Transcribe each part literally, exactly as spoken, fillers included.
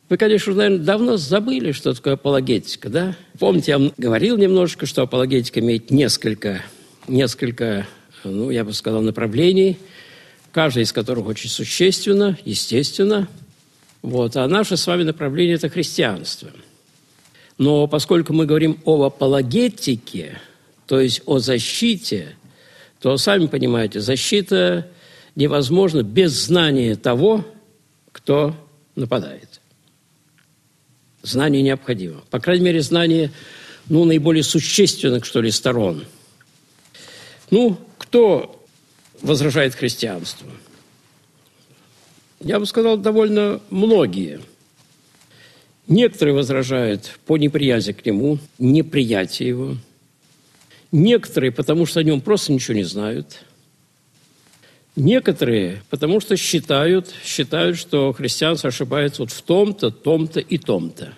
Вы, конечно, наверное, давно забыли, что такое апологетика, да? Помните, я вам говорил немножко, что апологетика имеет несколько, несколько, ну, я бы сказал, направлений, каждое из которых очень существенно, естественно. Вот. А наше с вами направление – это христианство. Но поскольку мы говорим об апологетике, то есть о защите, то, сами понимаете, защита невозможна без знания того, кто нападает. Знание необходимо. По крайней мере, знание, ну, наиболее существенных, что ли, сторон. Ну, кто возражает христианству? Я бы сказал, довольно многие. Некоторые возражают по неприязни к нему, неприятие его. Некоторые, потому что о нем просто ничего не знают. Некоторые, потому что считают, считают, что христианство ошибается вот в том-то, том-то и том-то.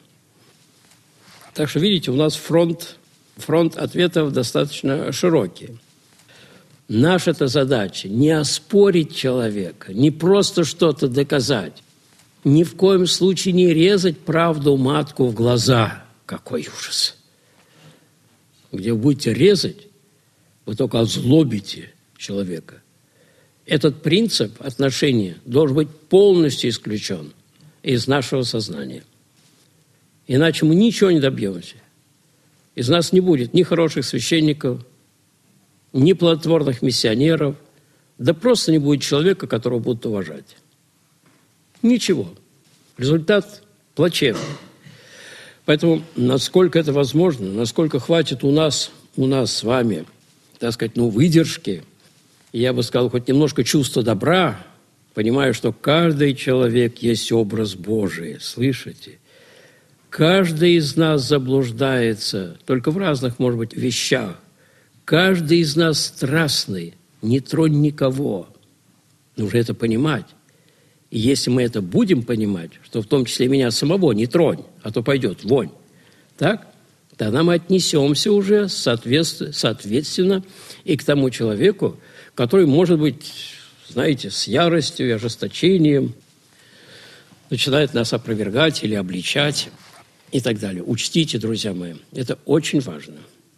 Так что, видите, у нас фронт, фронт ответов достаточно широкий. Наша-то задача не оспорить человека, не просто что-то доказать, ни в коем случае не резать правду матку в глаза. Какой ужас! Где вы будете резать, вы только озлобите человека. Этот принцип отношения должен быть полностью исключен из нашего сознания. Иначе мы ничего не добьемся. Из нас не будет ни хороших священников, ни плодотворных миссионеров, да просто не будет человека, которого будут уважать. Ничего. Результат плачевный. Поэтому, насколько это возможно, насколько хватит у нас, у нас с вами, так сказать, ну, выдержки, я бы сказал, хоть немножко чувства добра, понимаю, что каждый человек есть образ Божий, слышите? Каждый из нас заблуждается, только в разных, может быть, вещах. Каждый из нас страстный, не тронь никого. Нужно это понимать. И если мы это будем понимать, что в том числе меня самого не тронь, а то пойдет вонь, так? Тогда мы отнесемся уже соответственно, соответственно и к тому человеку, который, может быть, знаете, с яростью и ожесточением начинает нас опровергать или обличать и так далее. Учтите, друзья мои, это очень важно.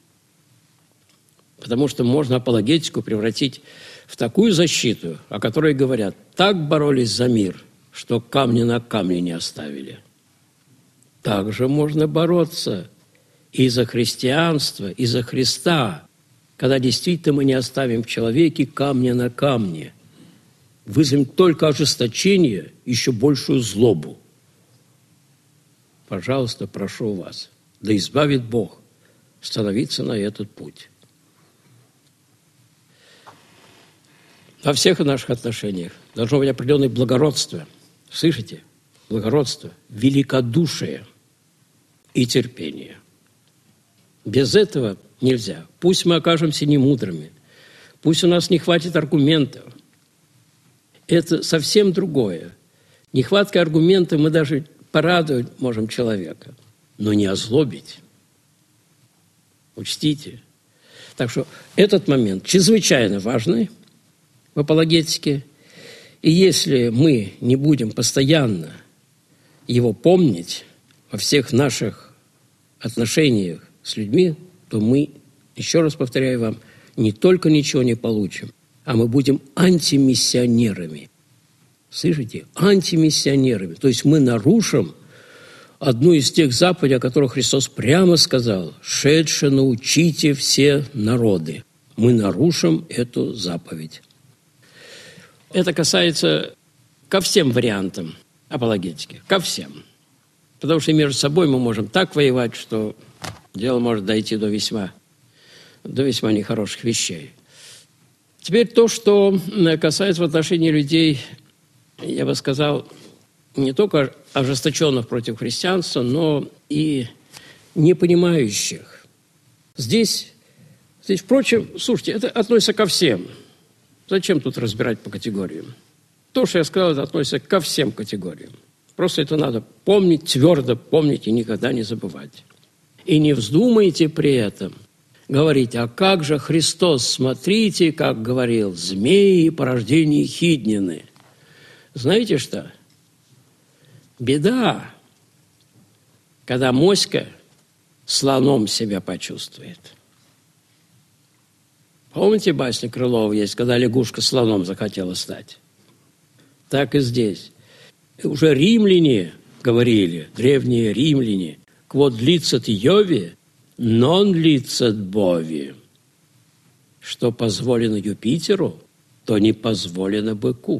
Потому что можно апологетику превратить в такую защиту, о которой говорят, так боролись за мир, что камни на камне не оставили. Также можно бороться и за христианство, и за Христа, когда действительно мы не оставим в человеке камня на камне, вызовем только ожесточение, еще большую злобу. Пожалуйста, прошу вас, да избавит Бог становиться на этот путь. Во всех наших отношениях должно быть определенное благородство. Слышите? Благородство, великодушие и терпение. Без этого нельзя. Пусть мы окажемся немудрыми, пусть у нас не хватит аргументов. Это совсем другое. Нехваткой аргументов мы даже порадовать можем человека, но не озлобить. Учтите. Так что этот момент чрезвычайно важный в апологетике. И если мы не будем постоянно его помнить во всех наших отношениях с людьми, то мы, еще раз повторяю вам, не только ничего не получим, а мы будем антимиссионерами. Слышите? Антимиссионерами. То есть мы нарушим одну из тех заповедей, о которых Христос прямо сказал: «Шедше научите все народы». Мы нарушим эту заповедь. Это касается ко всем вариантам апологетики, ко всем. Потому что между собой мы можем так воевать, что дело может дойти до весьма, до весьма нехороших вещей. Теперь то, что касается в отношении людей, я бы сказал, не только ожесточенных против христианства, но и непонимающих. Здесь, здесь, впрочем, слушайте, это относится ко всем. Зачем тут разбирать по категориям? То, что я сказал, это относится ко всем категориям. Просто это надо помнить, твердо помнить и никогда не забывать. И не вздумайте при этом говорить: а как же Христос, смотрите, как говорил, змеи и порождение Хиднины. Знаете что? Беда, когда моська слоном себя почувствует. Помните, басня Крылова есть, когда лягушка слоном захотела стать? Так и здесь. И уже римляне говорили, древние римляне, «Quod licet Iovi, non licet bovi». Что позволено Юпитеру, то не позволено быку.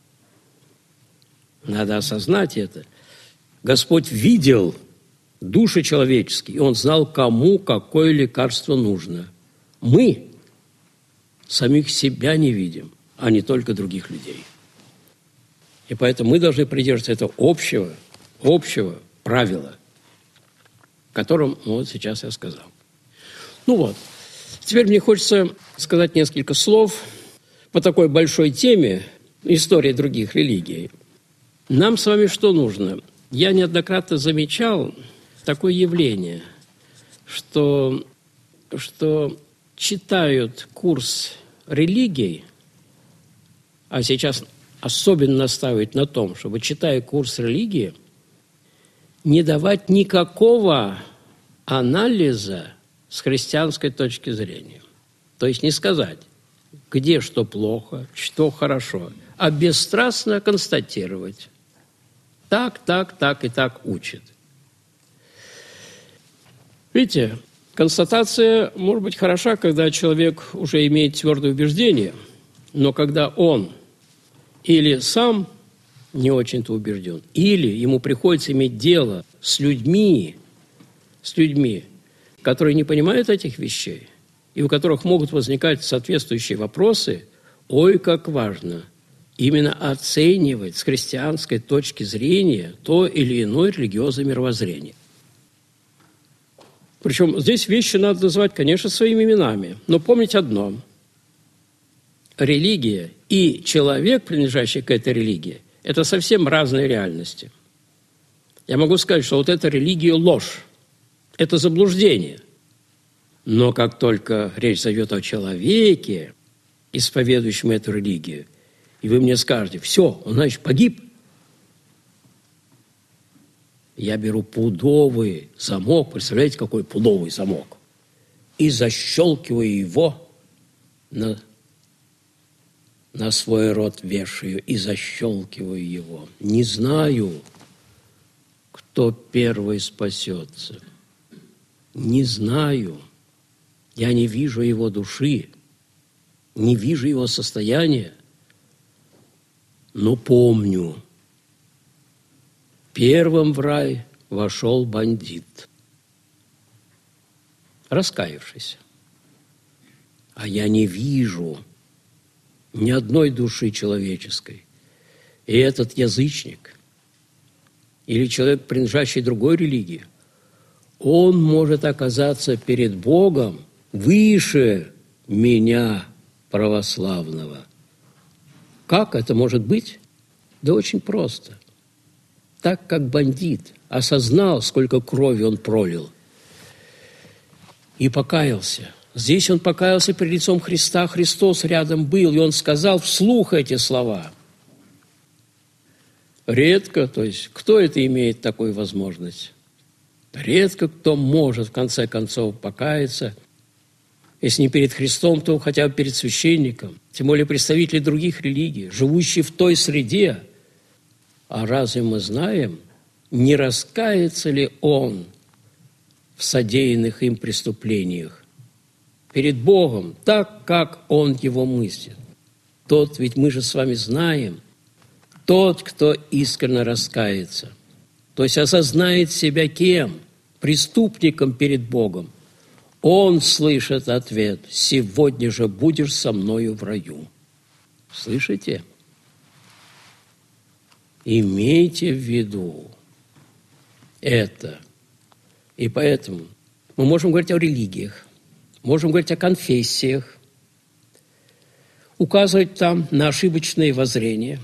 Надо осознать это. Господь видел души человеческие, и Он знал, кому какое лекарство нужно. Мы самих себя не видим, а не только других людей. И поэтому мы должны придерживаться этого общего, общего правила, о котором вот сейчас я сказал. Ну вот, теперь мне хочется сказать несколько слов по такой большой теме истории других религий. Нам с вами что нужно? Я неоднократно замечал такое явление, что, что читают курс религий, а сейчас особенно настаивают на том, чтобы, читая курс религии, не давать никакого анализа с христианской точки зрения. То есть не сказать, где что плохо, что хорошо, а бесстрастно констатировать. Так, так, так и так учат. Видите, констатация может быть хороша, когда человек уже имеет твердое убеждение, но когда он или сам не очень-то убежден, или ему приходится иметь дело с людьми, с людьми, которые не понимают этих вещей, и у которых могут возникать соответствующие вопросы, ой, как важно именно оценивать с христианской точки зрения то или иное религиозное мировоззрение. Причем здесь вещи надо называть, конечно, своими именами, но помнить одно – религия и человек, принадлежащий к этой религии, это совсем разные реальности. Я могу сказать, что вот эта религия – ложь, это заблуждение. Но как только речь зайдет о человеке, исповедующем эту религию, и вы мне скажете, все, он, значит, погиб, я беру пудовый замок, представляете, какой пудовый замок, и защелкиваю его на, на свой рот, вешаю и защелкиваю его. Не знаю, кто первый спасется. Не знаю. Я не вижу его души, не вижу его состояния, но помню, первым в рай вошел бандит, раскаявшийся. А я не вижу ни одной души человеческой. И этот язычник или человек, принадлежащий другой религии, он может оказаться перед Богом выше меня, православного. Как это может быть? Да очень просто. Так как бандит осознал, сколько крови он пролил, и покаялся. Здесь он покаялся перед лицом Христа, Христос рядом был, и он сказал вслух эти слова. Редко, то есть, кто это имеет такую возможность? Редко кто может, в конце концов, покаяться, если не перед Христом, то хотя бы перед священником, тем более представители других религий, живущие в той среде. А разве мы знаем, не раскается ли он в содеянных им преступлениях перед Богом, так, как он его мыслит? Тот, ведь мы же с вами знаем, тот, кто искренне раскается, то есть осознает себя кем? Преступником перед Богом. Он слышит ответ: «Сегодня же будешь со мною в раю». Слышите? Имейте в виду это. И поэтому мы можем говорить о религиях, можем говорить о конфессиях, указывать там на ошибочные воззрения,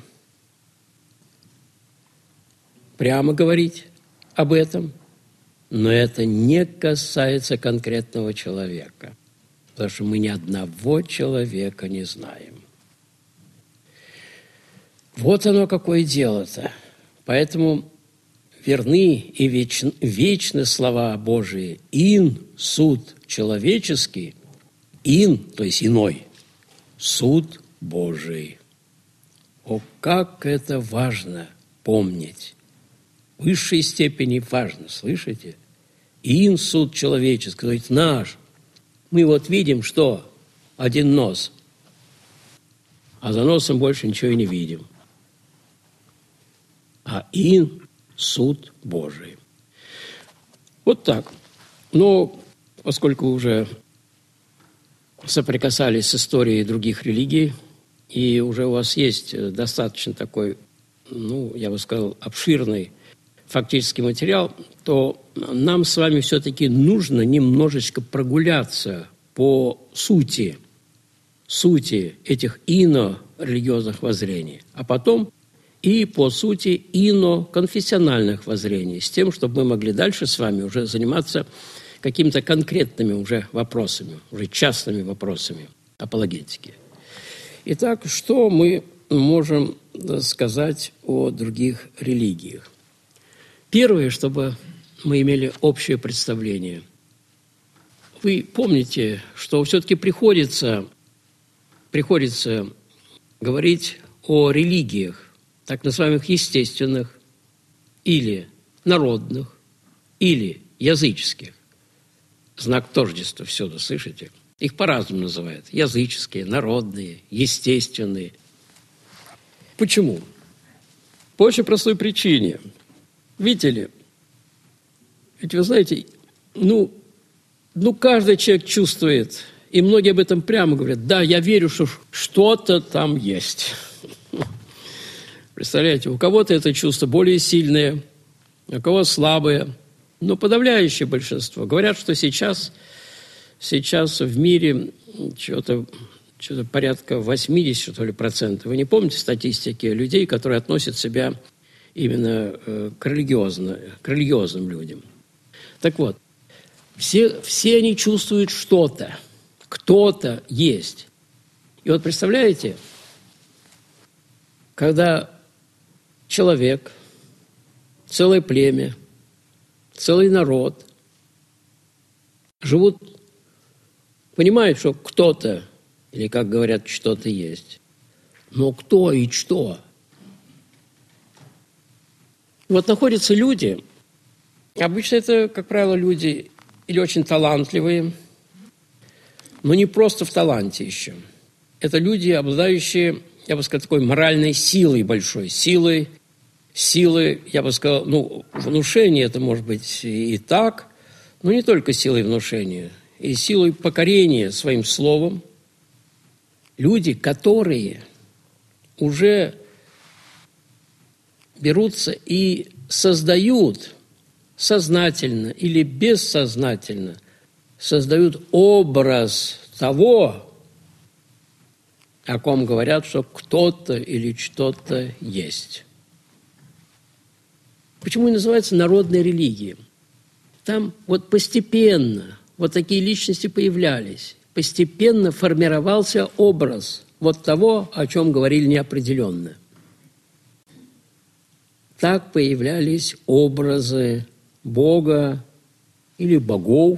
прямо говорить об этом, но это не касается конкретного человека, потому что мы ни одного человека не знаем. Вот оно какое дело-то. Поэтому верны и вечны, вечны слова Божии. Ин – суд человеческий, ин, то есть иной, суд Божий. О, как это важно помнить! В высшей степени важно, слышите? Ин – суд человеческий, то есть наш. Мы вот видим, что один нос, а за носом больше ничего и не видим. А ин – суд Божий. Вот так. Но поскольку уже соприкасались с историей других религий, и уже у вас есть достаточно такой, ну, я бы сказал, обширный фактический материал, то нам с вами все-таки нужно немножечко прогуляться по сути, сути этих ино-религиозных воззрений, а потом и по сути ино-конфессиональных воззрений, с тем, чтобы мы могли дальше с вами уже заниматься какими-то конкретными уже вопросами, уже частными вопросами апологетики. Итак, что мы можем сказать о других религиях? Первое, чтобы мы имели общее представление. Вы помните, что все-таки приходится, приходится говорить о религиях, так называемых естественных, или народных, или языческих. Знак тождества всюду, слышите? Их по-разному называют. Языческие, народные, естественные. Почему? По очень простой причине. Видите ли, ведь вы знаете, ну, ну, каждый человек чувствует, и многие об этом прямо говорят, да, я верю, что что-то там есть. Представляете, у кого-то это чувство более сильное, у кого слабое, но подавляющее большинство. Говорят, что сейчас, сейчас в мире что-то, что-то порядка восемьдесят что ли, процентов. Вы не помните статистики людей, которые относят себя именно э, к, религиозно, к религиозным людям? Так вот, все, все они чувствуют что-то, кто-то есть. И вот представляете, когда человек, целое племя, целый народ живут, понимают, что кто-то, или, как говорят, что-то есть. Но кто и что? Вот находятся люди, обычно это, как правило, люди или очень талантливые, но не просто в таланте еще. Это люди, обладающие, я бы сказал, такой моральной силой большой, силой, силы, я бы сказал, ну, внушение это может быть и так, но не только силой внушения, и силой покорения своим словом. Люди, которые уже берутся и создают сознательно или бессознательно, создают образ того, о ком говорят, что кто-то или что-то есть. Почему и называется народной религией? Там вот постепенно вот такие личности появлялись, постепенно формировался образ вот того, о чем говорили неопределенно. Так появлялись образы Бога или богов.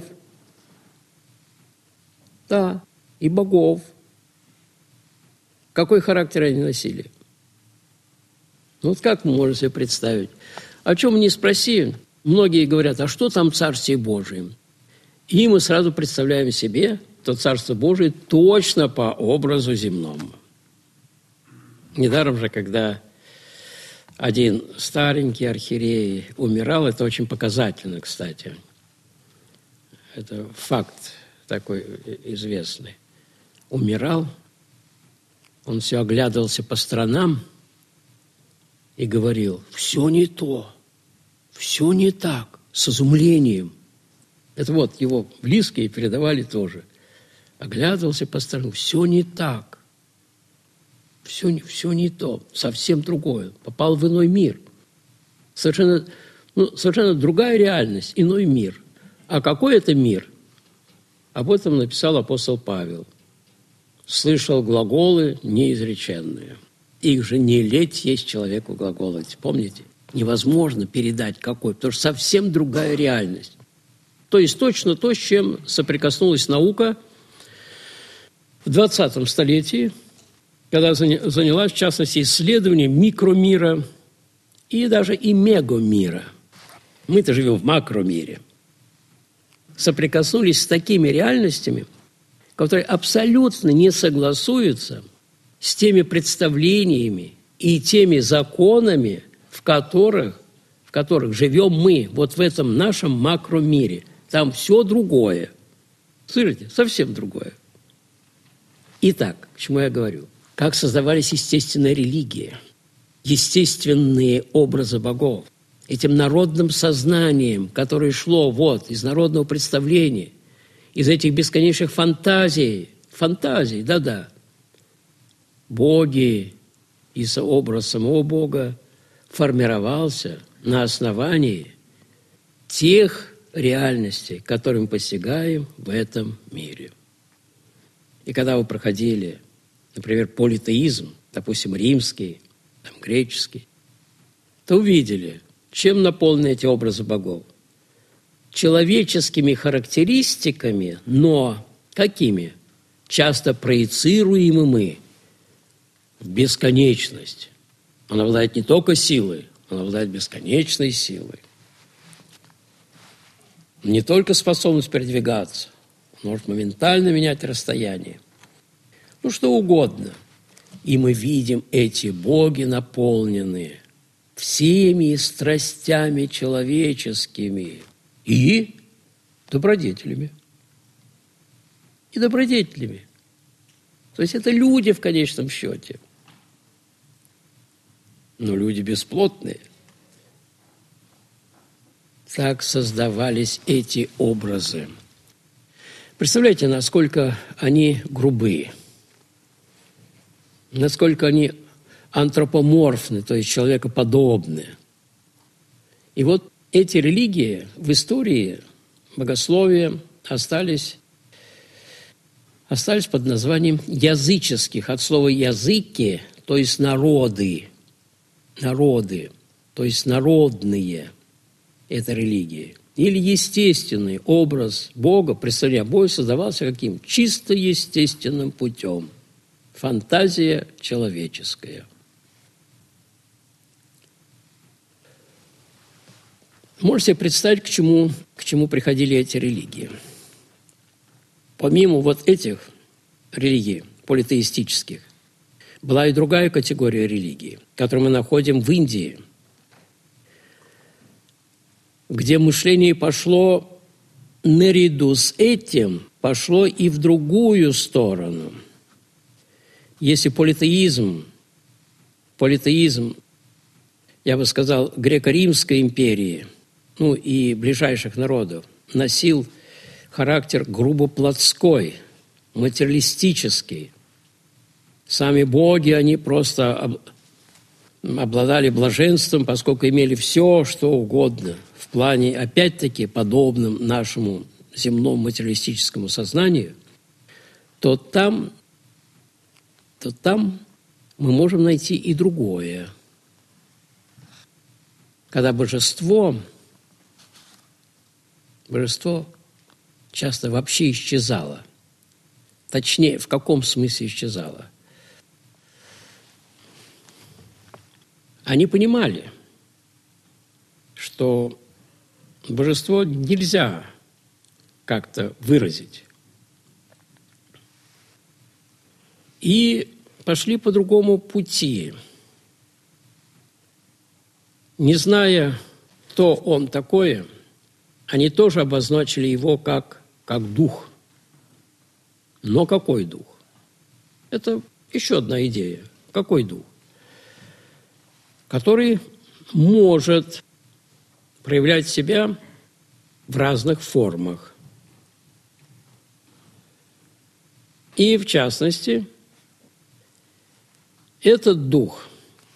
Да, и богов. Какой характер они носили? Ну вот как мы можем себе представить? О чем ни спроси, многие говорят, а что там в Царстве Божьем? И мы сразу представляем себе то Царство Божие точно по образу земному. Недаром же, когда один старенький архиерей умирал, это очень показательно, кстати. Это факт такой известный. Умирал, он все оглядывался по сторонам и говорил, все не то, все не так, с изумлением. Это вот его близкие передавали тоже. Оглядывался по сторонам, все не так, все, все не то, совсем другое. Попал в иной мир. Совершенно, ну, совершенно другая реальность, иной мир. А какой это мир? Об этом написал апостол Павел. «Слышал глаголы неизреченные. Их же не леть есть человеку глаголать». Помните? невозможно передать какой, потому что совсем другая реальность. То есть точно то, с чем соприкоснулась наука в двадцатом столетии, когда занялась, в частности, исследованием микромира и даже и мегамира. Мы-то живем в макромире. Соприкоснулись с такими реальностями, которые абсолютно не согласуются с теми представлениями и теми законами, в которых, в которых живем мы, вот в этом нашем макромире. Там все другое. Слышите? Совсем другое. Итак, к чему я говорю? Как создавались естественные религии, естественные образы богов, этим народным сознанием, которое шло вот из народного представления, из этих бесконечных фантазий, фантазий, да-да, боги и образ самого Бога формировался на основании тех реальностей, которые мы постигаем в этом мире. И когда вы проходили, например, политеизм, допустим, римский, там, греческий, то увидели, чем наполнены эти образы богов. Человеческими характеристиками, но какими? Часто проецируемыми в бесконечность. Он обладает не только силой, он обладает бесконечной силой. Не только способность передвигаться, он может моментально менять расстояние. Ну, что угодно. И мы видим эти боги, наполненные всеми страстями человеческими и добродетелями. И добродетелями. То есть это люди в конечном счете. Но люди бесплотные. Так создавались эти образы. Представляете, насколько они грубые, насколько они антропоморфны, то есть человекоподобны. И вот эти религии в истории богословия остались, остались под названием языческих, от слова «языки», то есть народы, народы, то есть народные, это религии. Или естественный образ Бога, представляя Бога, создавался каким? Чисто естественным путем. Фантазия человеческая. Можете себе представить, к чему, к чему приходили эти религии. Помимо вот этих религий политеистических, была и другая категория религий, которую мы находим в Индии, где мышление пошло наряду с этим, пошло и в другую сторону. Если политеизм, политеизм, я бы сказал, греко-римской империи, ну и ближайших народов, носил характер грубо плотской, материалистический. Сами боги, они просто обладали блаженством, поскольку имели все, что угодно, в плане, опять-таки, подобным нашему земному материалистическому сознанию, то там, то там мы можем найти и другое. Когда божество, божество часто вообще исчезало. Точнее, в каком смысле исчезало? Они понимали, что божество нельзя как-то выразить. И пошли по другому пути. Не зная, кто он такой, они тоже обозначили его как, как дух. Но какой дух? Это еще одна идея. Какой дух? Который может проявлять себя в разных формах. И, в частности, этот дух,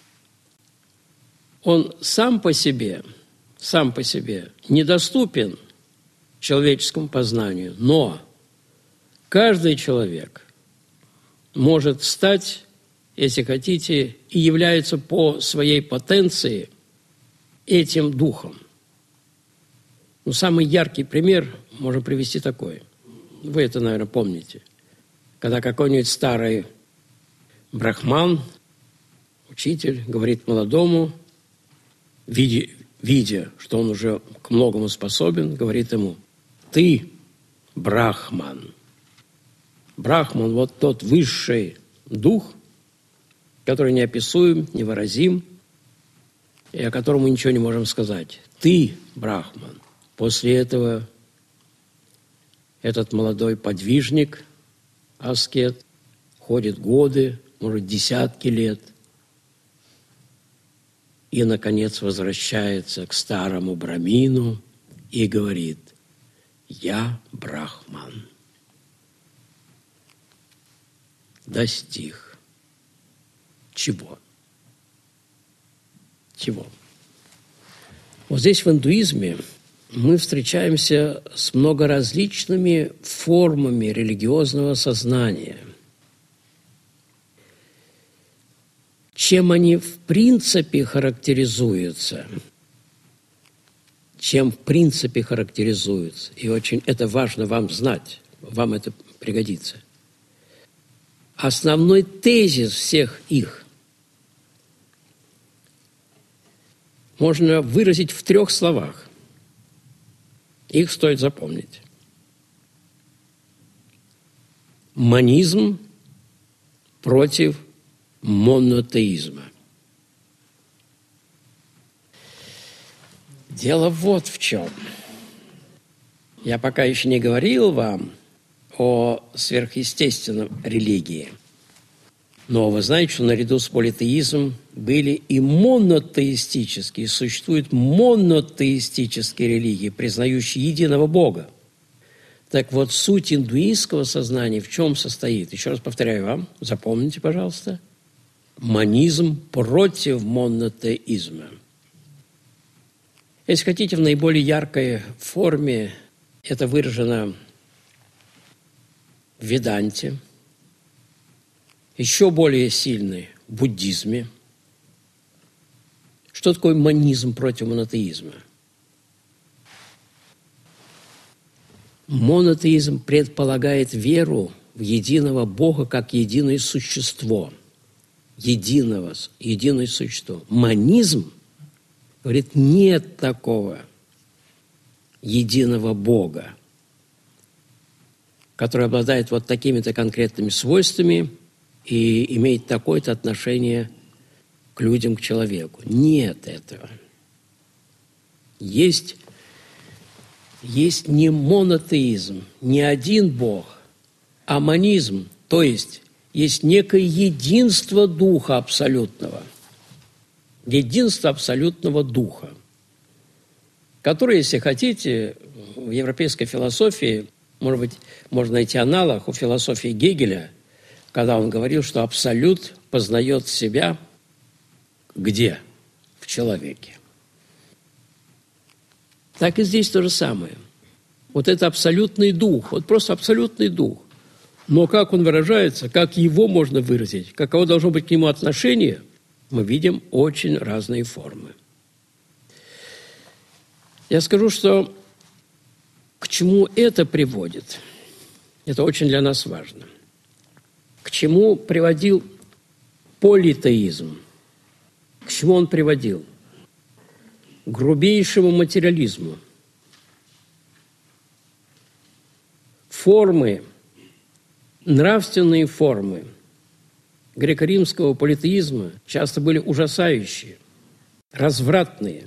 он сам по себе, сам по себе недоступен человеческому познанию, но каждый человек может стать, если хотите, и является по своей потенции этим духом. Ну, самый яркий пример можно привести такой. Вы это, наверное, помните. Когда какой-нибудь старый брахман, учитель, говорит молодому, видя, видя, что он уже к многому способен, говорит ему: «Ты брахман». Брахман – вот тот высший дух, который неописуем, невыразим, и о котором мы ничего не можем сказать. Ты брахман. После этого этот молодой подвижник, аскет, ходит годы, может, десятки лет, и, наконец, возвращается к старому брамину и говорит: «Я брахман». Достиг. Чего? Чего? Вот здесь в индуизме мы встречаемся с многоразличными формами религиозного сознания. Чем они в принципе характеризуются? Чем в принципе характеризуются? И очень это важно вам знать, вам это пригодится. Основной тезис всех их можно выразить в трех словах. Их стоит запомнить. Монизм против монотеизма. Дело вот в чем. Я пока еще не говорил вам о сверхъестественном религии. Но вы знаете, что наряду с политеизмом были и монотеистические, существуют монотеистические религии, признающие единого Бога. Так вот, суть индуистского сознания в чем состоит? Еще раз повторяю вам, запомните, пожалуйста. Монизм против монотеизма. Если хотите, в наиболее яркой форме это выражено в Веданте, еще более сильный в буддизме. Что такое монизм против монотеизма? Монотеизм предполагает веру в единого Бога как единое существо. Единого, единое существо. Монизм говорит, нет такого единого Бога, который обладает вот такими-то конкретными свойствами и имеет такое-то отношение к людям, к человеку. Нет этого. Есть, есть не монотеизм, не один Бог, а монизм, то есть есть некое единство Духа абсолютного, единство абсолютного Духа, которое, если хотите, в европейской философии, может быть, можно найти аналог у философии Гегеля, когда он говорил, что абсолют познает себя где? В человеке. Так и здесь то же самое. Вот это абсолютный дух, вот просто абсолютный дух. Но как он выражается, как его можно выразить, каково должно быть к нему отношение, мы видим очень разные формы. Я скажу, что к чему это приводит. Это очень для нас важно. К чему приводил политеизм? К чему он приводил? К грубейшему материализму. Формы, нравственные формы греко-римского политеизма часто были ужасающие, развратные.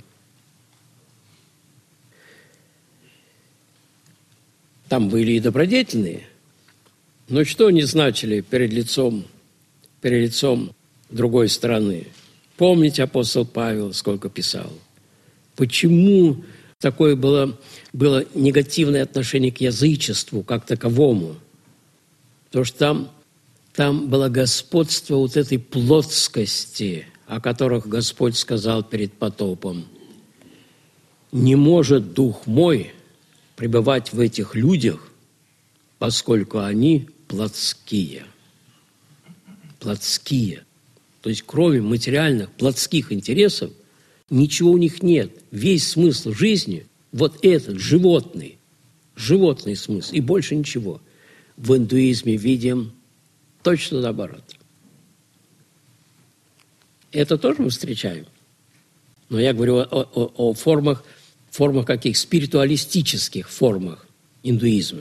Там были и добродетельные, но что они значили перед лицом, перед лицом другой стороны? Помните, апостол Павел сколько писал? Почему такое было, было негативное отношение к язычеству как таковому? Потому что там, там было господство вот этой плотскости, о которых Господь сказал перед потопом. «Не может Дух мой пребывать в этих людях, поскольку они плотские». Плотские. То есть кроме материальных плотских интересов Ничего у них нет. Весь смысл жизни – вот этот, животный, животный смысл, и больше ничего. В индуизме видим точно наоборот. Это тоже мы встречаем. Но я говорю о, о, о формах, формах каких? Спиритуалистических формах индуизма.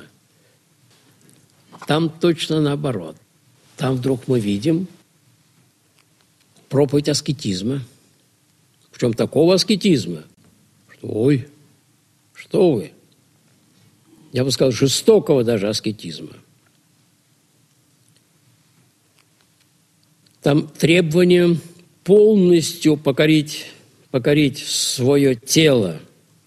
Там точно наоборот. Там вдруг мы видим проповедь аскетизма. Причем такого аскетизма, что ой, что вы. Я бы сказал, жестокого даже аскетизма. Там требование полностью покорить, покорить свое тело,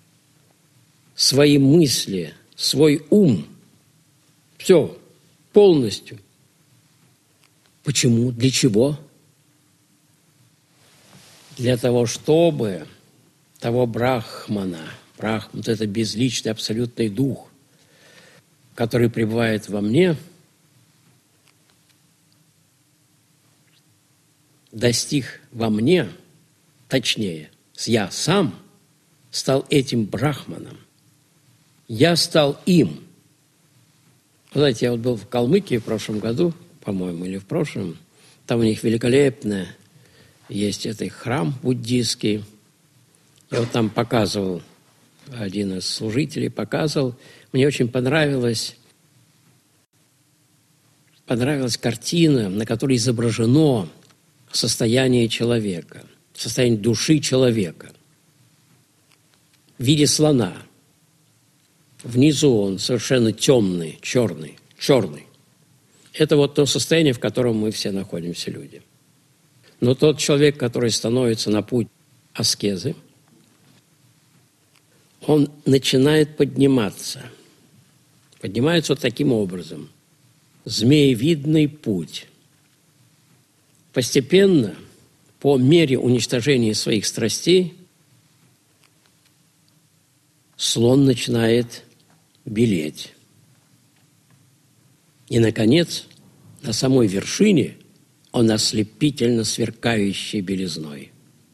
свои мысли, свой ум. Все, полностью. Почему? Для чего? Для того, чтобы того брахмана, брахман, вот это безличный абсолютный дух, который пребывает во мне, достиг во мне, точнее, я сам стал этим брахманом. Я стал им. Знаете, я вот был в Калмыкии в прошлом году, по-моему, или в прошлом. Там у них великолепно есть этот храм буддийский. Я вот там показывал, один из служителей показывал. Мне очень понравилась, понравилась картина, на которой изображено состояние человека, состояние души человека в виде слона. Внизу он совершенно темный, черный, черный. Это вот то состояние, в котором мы все находимся, люди. Но тот человек, который становится на путь аскезы, он начинает подниматься. Поднимается вот таким образом. Змеевидный путь. Постепенно, по мере уничтожения своих страстей, слон начинает белеть. И, наконец, на самой вершине он ослепительно сверкающий белизной.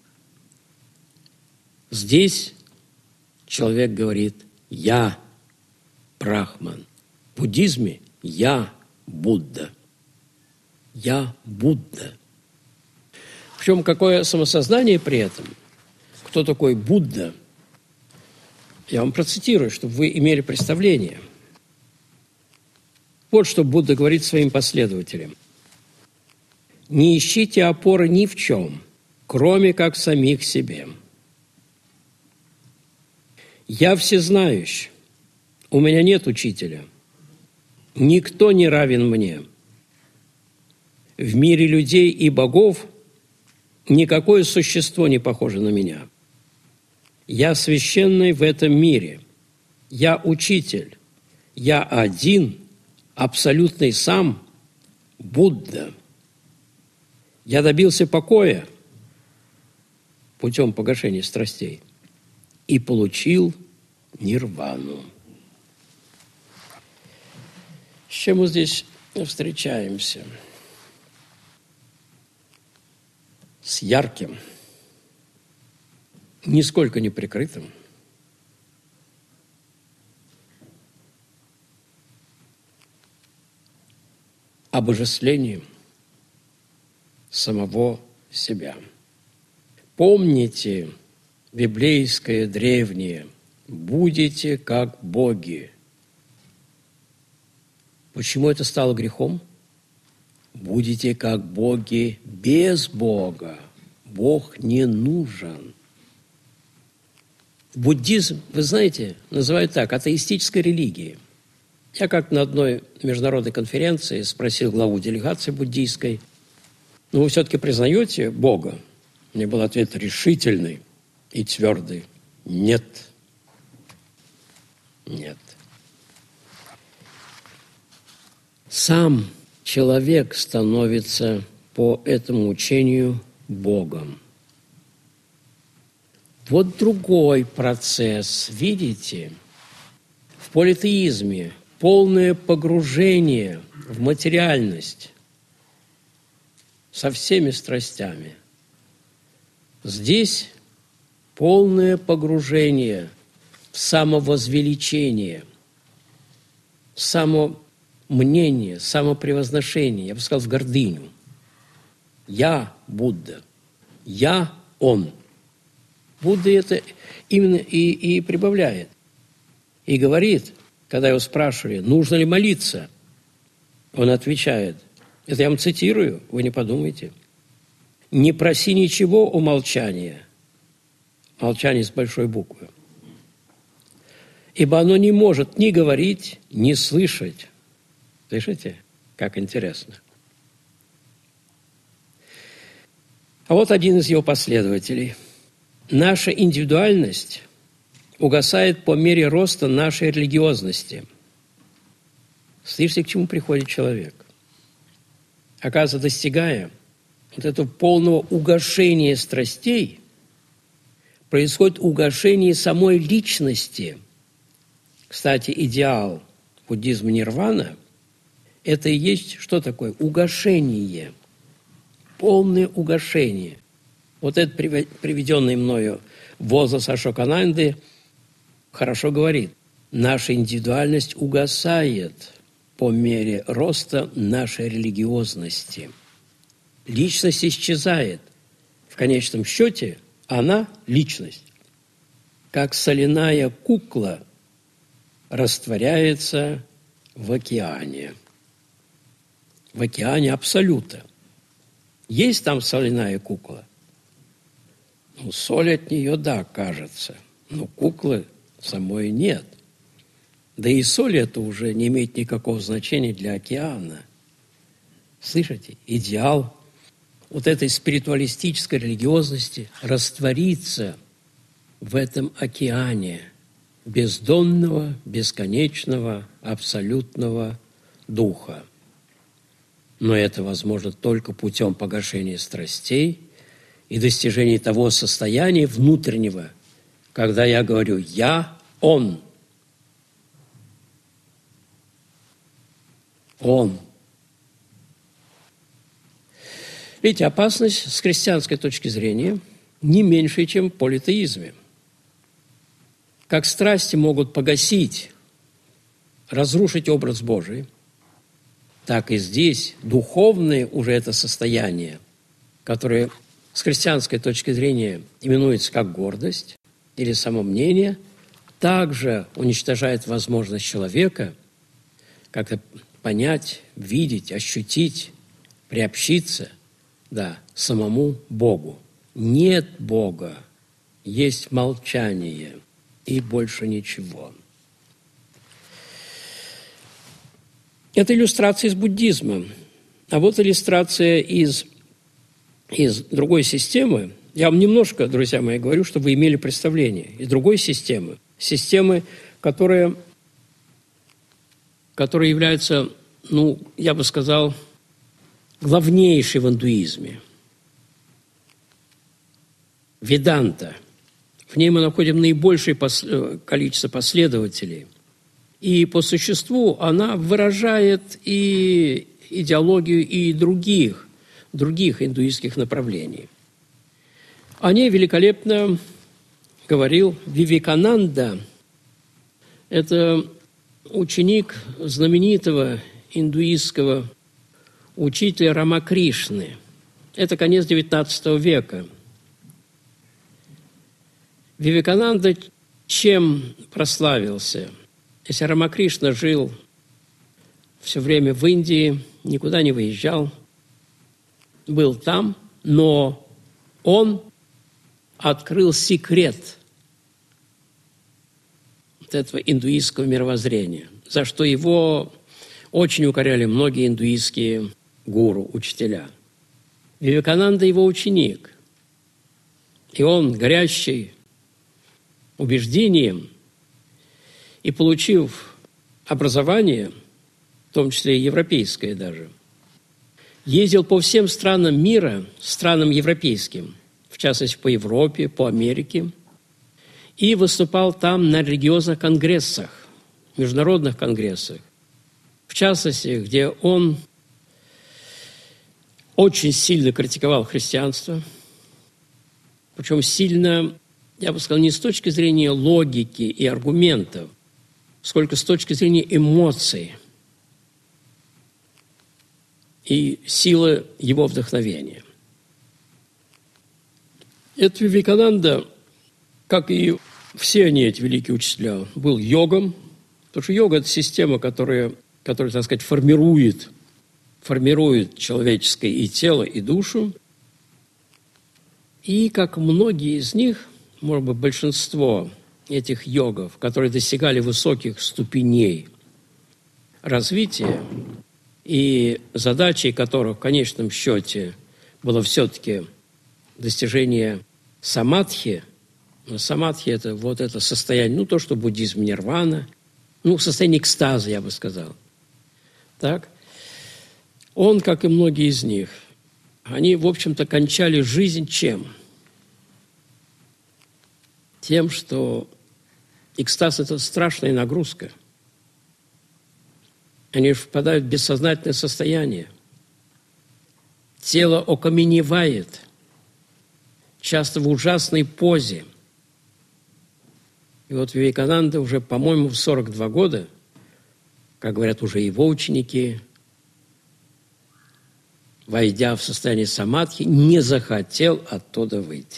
Здесь человек говорит «Я Брахман». В буддизме «Я Будда». «Я Будда». Причем какое самосознание при этом? Кто такой Будда? Я вам процитирую, чтобы вы имели представление. Вот что Будда говорит своим последователям. «Не ищите опоры ни в чем, кроме как в самих себе. Я всезнающий, у меня нет учителя, никто не равен мне. В мире людей и богов никакое существо не похоже на меня. Я священный в этом мире, я учитель, я один, абсолютный сам, Будда. Я добился покоя путем погашения страстей и получил нирвану». С чем мы здесь встречаемся? С ярким, нисколько не прикрытым, обожествлением самого себя. Помните библейское древнее «Будете как боги». Почему это стало грехом? Будете как боги без Бога. Бог не нужен. Буддизм, вы знаете, называют так, атеистической религией. Я как на одной международной конференции спросил главу делегации буддийской, ну, вы все-таки признаете Бога? Мне был ответ решительный и твердый. Нет. Нет. Сам человек становится по этому учению Богом. Вот другой процесс, видите? В политеизме полное погружение в материальность со всеми страстями. Здесь полное погружение в самовозвеличение, в самомнение, самопревозношение, я бы сказал, в гордыню. Я Будда, я Он. Будда это именно и, и прибавляет. И говорит, когда его спрашивали, нужно ли молиться, он отвечает, это я вам цитирую, вы не подумайте, «Не проси ничего о молчании», молчание с большой буквы, «ибо оно не может ни говорить, ни слышать». Слышите, как интересно. А вот один из его последователей. Наша индивидуальность угасает по мере роста нашей религиозности. Слышите, к чему приходит человек? Оказывается, достигая вот этого полного угашения страстей, происходит угашение самой личности. Кстати, идеал буддизма нирвана – это и есть что такое? Угашение. Полное угашение. Вот этот приведенный мною возглас Ашокананды хорошо говорит. Наша индивидуальность угасает по мере роста нашей религиозности. Личность исчезает. В конечном счете она – личность. Как соляная кукла растворяется в океане. В океане абсолюта. Есть там соляная кукла? Ну, соль от нее, да, кажется. Но куклы самой нет. Да и соль это уже не имеет никакого значения для океана. Слышите? Идеал вот этой спиритуалистической религиозности раствориться в этом океане бездонного, бесконечного, абсолютного духа. Но это возможно только путем погашения страстей и достижения того состояния внутреннего, когда я говорю «я, Он». Он. Видите, опасность с христианской точки зрения не меньше, чем в политеизме. Как страсти могут погасить, разрушить образ Божий, так и здесь духовное уже это состояние, которое с христианской точки зрения именуется как гордость или самомнение, также уничтожает возможность человека как-то понять, видеть, ощутить, приобщиться, да, самому Богу. Нет Бога, есть молчание и больше ничего. Это иллюстрация из буддизма. А вот иллюстрация из, из другой системы. Я вам немножко, друзья мои, говорю, чтобы вы имели представление. Из другой системы. Системы, которая, которая является, ну, я бы сказал, главнейшей в индуизме. Веданта. В ней мы находим наибольшее количество последователей. И по существу она выражает и идеологию и других, других индуистских направлений. О ней великолепно говорил Вивекананда. Это ученик знаменитого индуистского учителя Рамакришны. Это конец девятнадцатого века. Вивекананда чем прославился? Если Рамакришна жил все время в Индии, никуда не выезжал, был там, но он открыл секрет вот этого индуистского мировоззрения, за что его очень укоряли многие индуистские гуру, учителя. Вивекананда его ученик, и он, горящий убеждением, и получив образование, в том числе и европейское даже, ездил по всем странам мира, странам европейским, в частности, по Европе, по Америке, и выступал там на религиозных конгрессах, международных конгрессах, в частности, где он очень сильно критиковал христианство, причем сильно, я бы сказал, не с точки зрения логики и аргументов, сколько с точки зрения эмоций и силы его вдохновения. Этот Вивекананда, как и все они, эти великие учителя, был йогом, потому что йога – это система, которая, которая, так сказать, формирует, формирует человеческое и тело, и душу. И как многие из них, может быть, большинство этих йогов, которые достигали высоких ступеней развития, и задачей которых в конечном счете было все-таки достижение самадхи. Самадхи – это вот это состояние, ну, то, что буддизм нирвана, ну, состояние экстаза, я бы сказал. Так? Он, как и многие из них, они, в общем-то, кончали жизнь чем? Тем, что экстаз – это страшная нагрузка. Они впадают в бессознательное состояние. Тело окаменевает, часто в ужасной позе. И вот Вивекананда уже, по-моему, в сорок два года, как говорят уже его ученики, войдя в состояние самадхи, не захотел оттуда выйти.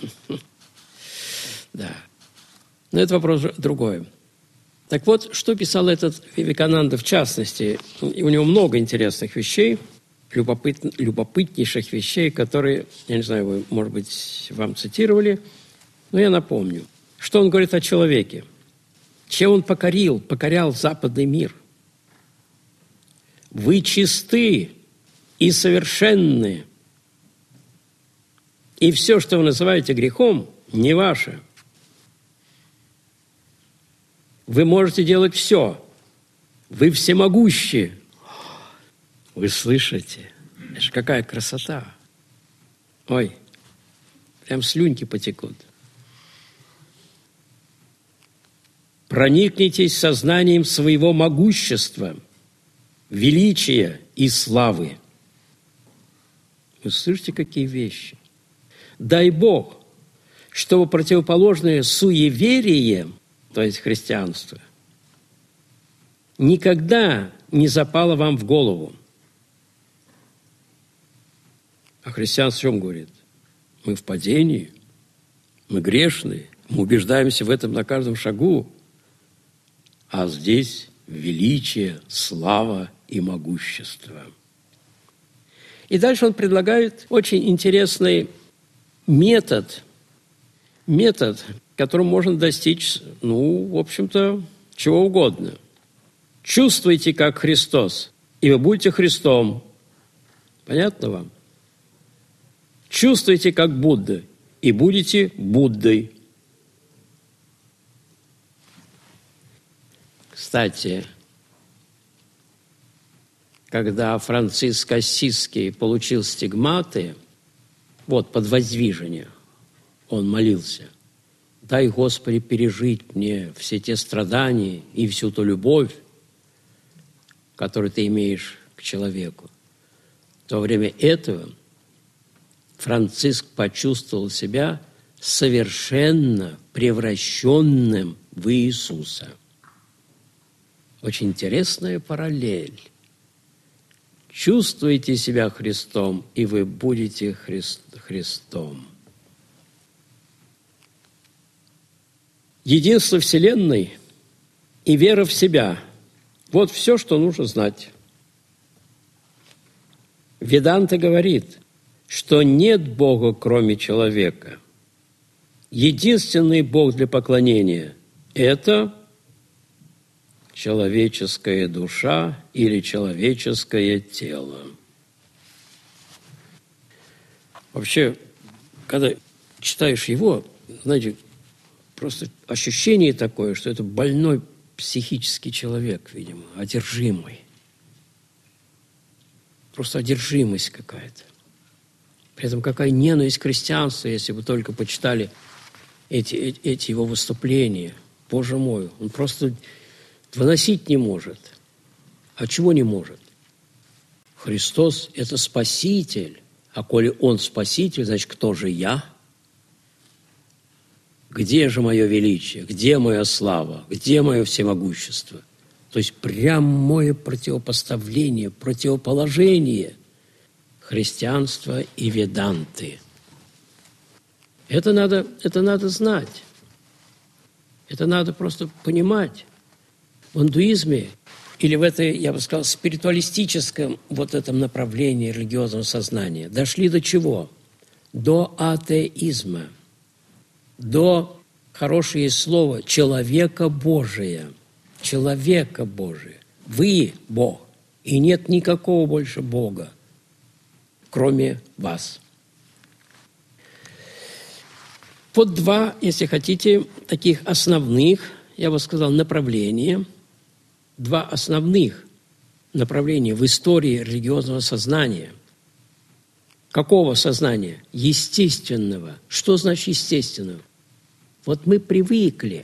Да. Но это вопрос другой. Так вот, что писал этот Вивекананда в частности? И у него много интересных вещей, любопыт, любопытнейших вещей, которые, я не знаю, вы, может быть, вам цитировали, но я напомню. Что он говорит о человеке? Чем он покорил, покорял западный мир? Вы чисты и совершенны, и все, что вы называете грехом, не ваше. Вы можете делать все. Вы всемогущи. Вы слышите? Это же какая красота. Ой, прям слюнки потекут. Проникнитесь сознанием своего могущества, величия и славы. Вы слышите, какие вещи? Дай Бог, чтобы противоположное суеверие, то есть христианство, никогда не запало вам в голову. А христианство о чем говорит? Мы в падении, мы грешные, мы убеждаемся в этом на каждом шагу. А здесь величие, слава и могущество. И дальше он предлагает очень интересный метод, метод, которым можно достичь, ну, в общем-то, чего угодно. Чувствуйте, как Христос, и вы будете Христом. Понятно вам? Чувствуйте, как Будда, и будете Буддой. Кстати, когда Франциск Ассизский получил стигматы, вот, под воздвижение, он молился: «Дай, Господи, пережить мне все те страдания и всю ту любовь, которую ты имеешь к человеку». В то время этого Франциск почувствовал себя совершенно превращенным в Иисуса. Очень интересная параллель. Чувствуйте себя Христом, и вы будете Христ, Христом. Единство Вселенной и вера в себя – вот все, что нужно знать. Веданта говорит, что нет Бога, кроме человека. Единственный Бог для поклонения – это человеческая душа или человеческое тело. Вообще, когда читаешь его, знаете, просто ощущение такое, что это больной психический человек, видимо, одержимый. Просто одержимость какая-то. При этом какая ненависть к христианству, если вы только почитали эти, эти его выступления. Боже мой, он просто выносить не может. А чего не может? Христос – это Спаситель. А коли Он Спаситель, значит, кто же я? где же мое величие, где моя слава, где мое всемогущество? То есть прямое противопоставление, противоположение христианства и веданты. Это надо, это надо знать. Это надо просто понимать. В индуизме или в этой, я бы сказал, спиритуалистическом вот этом направлении религиозного сознания дошли до чего? До атеизма, до, хорошее слово, человека Божия. Человека Божия. Вы – Бог, и нет никакого больше Бога, кроме вас. Вот два, если хотите, таких основных, я бы сказал, направления, два основных направления в истории религиозного сознания. Какого сознания? Естественного. Что значит естественного? Вот мы привыкли.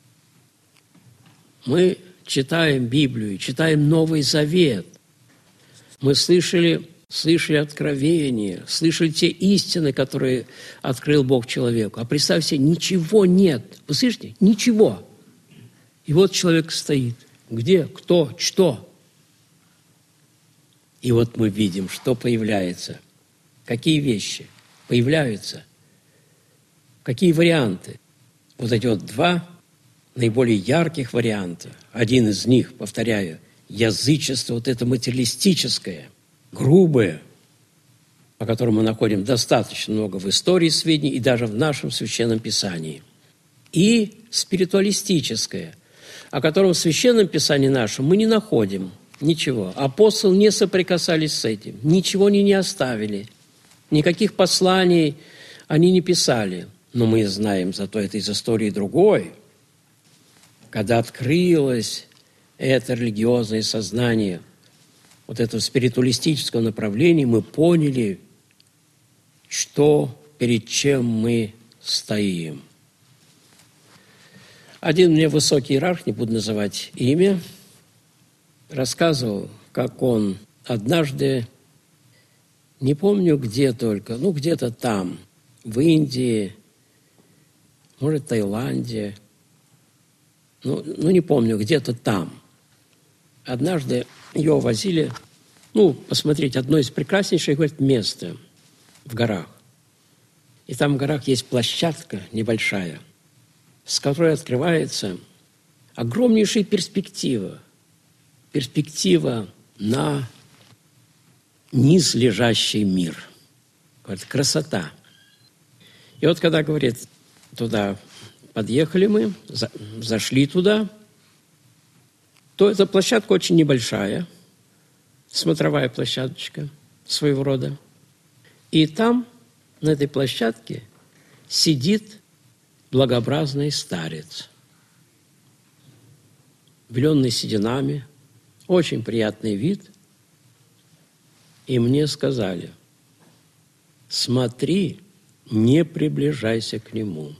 Мы читаем Библию, читаем Новый Завет. Мы слышали, слышали откровения, слышали те истины, которые открыл Бог человеку. А представьте, ничего нет. Вы слышите? Ничего. И вот человек стоит. Где? Кто? Что? И вот мы видим, что появляется. Какие вещи появляются. Какие варианты. Вот эти вот два наиболее ярких варианта. Один из них, повторяю, язычество, вот это материалистическое, грубое, о котором мы находим достаточно много в истории сведений и даже в нашем Священном Писании. И спиритуалистическое, о котором в Священном Писании нашем мы не находим ничего. Апостолы не соприкасались с этим, ничего они не оставили, никаких посланий они не писали. Но мы знаем зато это из истории другой. Когда открылось это религиозное сознание, вот этого спиритуалистического направления, мы поняли, что, перед чем мы стоим. Один мне высокий иерарх, не буду называть имя, рассказывал, как он однажды, не помню где только, ну где-то там, в Индии, может, в Таиланде, ну, ну не помню, где-то там. Однажды его возили, ну, посмотреть одно из прекраснейших, говорит, мест в горах. И там в горах есть площадка небольшая, с которой открывается огромнейшая перспектива. Перспектива на низ лежащий мир. Говорит, красота. И вот когда, говорит, туда подъехали мы, за, зашли туда, то эта площадка очень небольшая, смотровая площадочка своего рода. И там, на этой площадке, сидит благообразный старец, беленный сединами, очень приятный вид. И мне сказали, смотри, не приближайся к нему.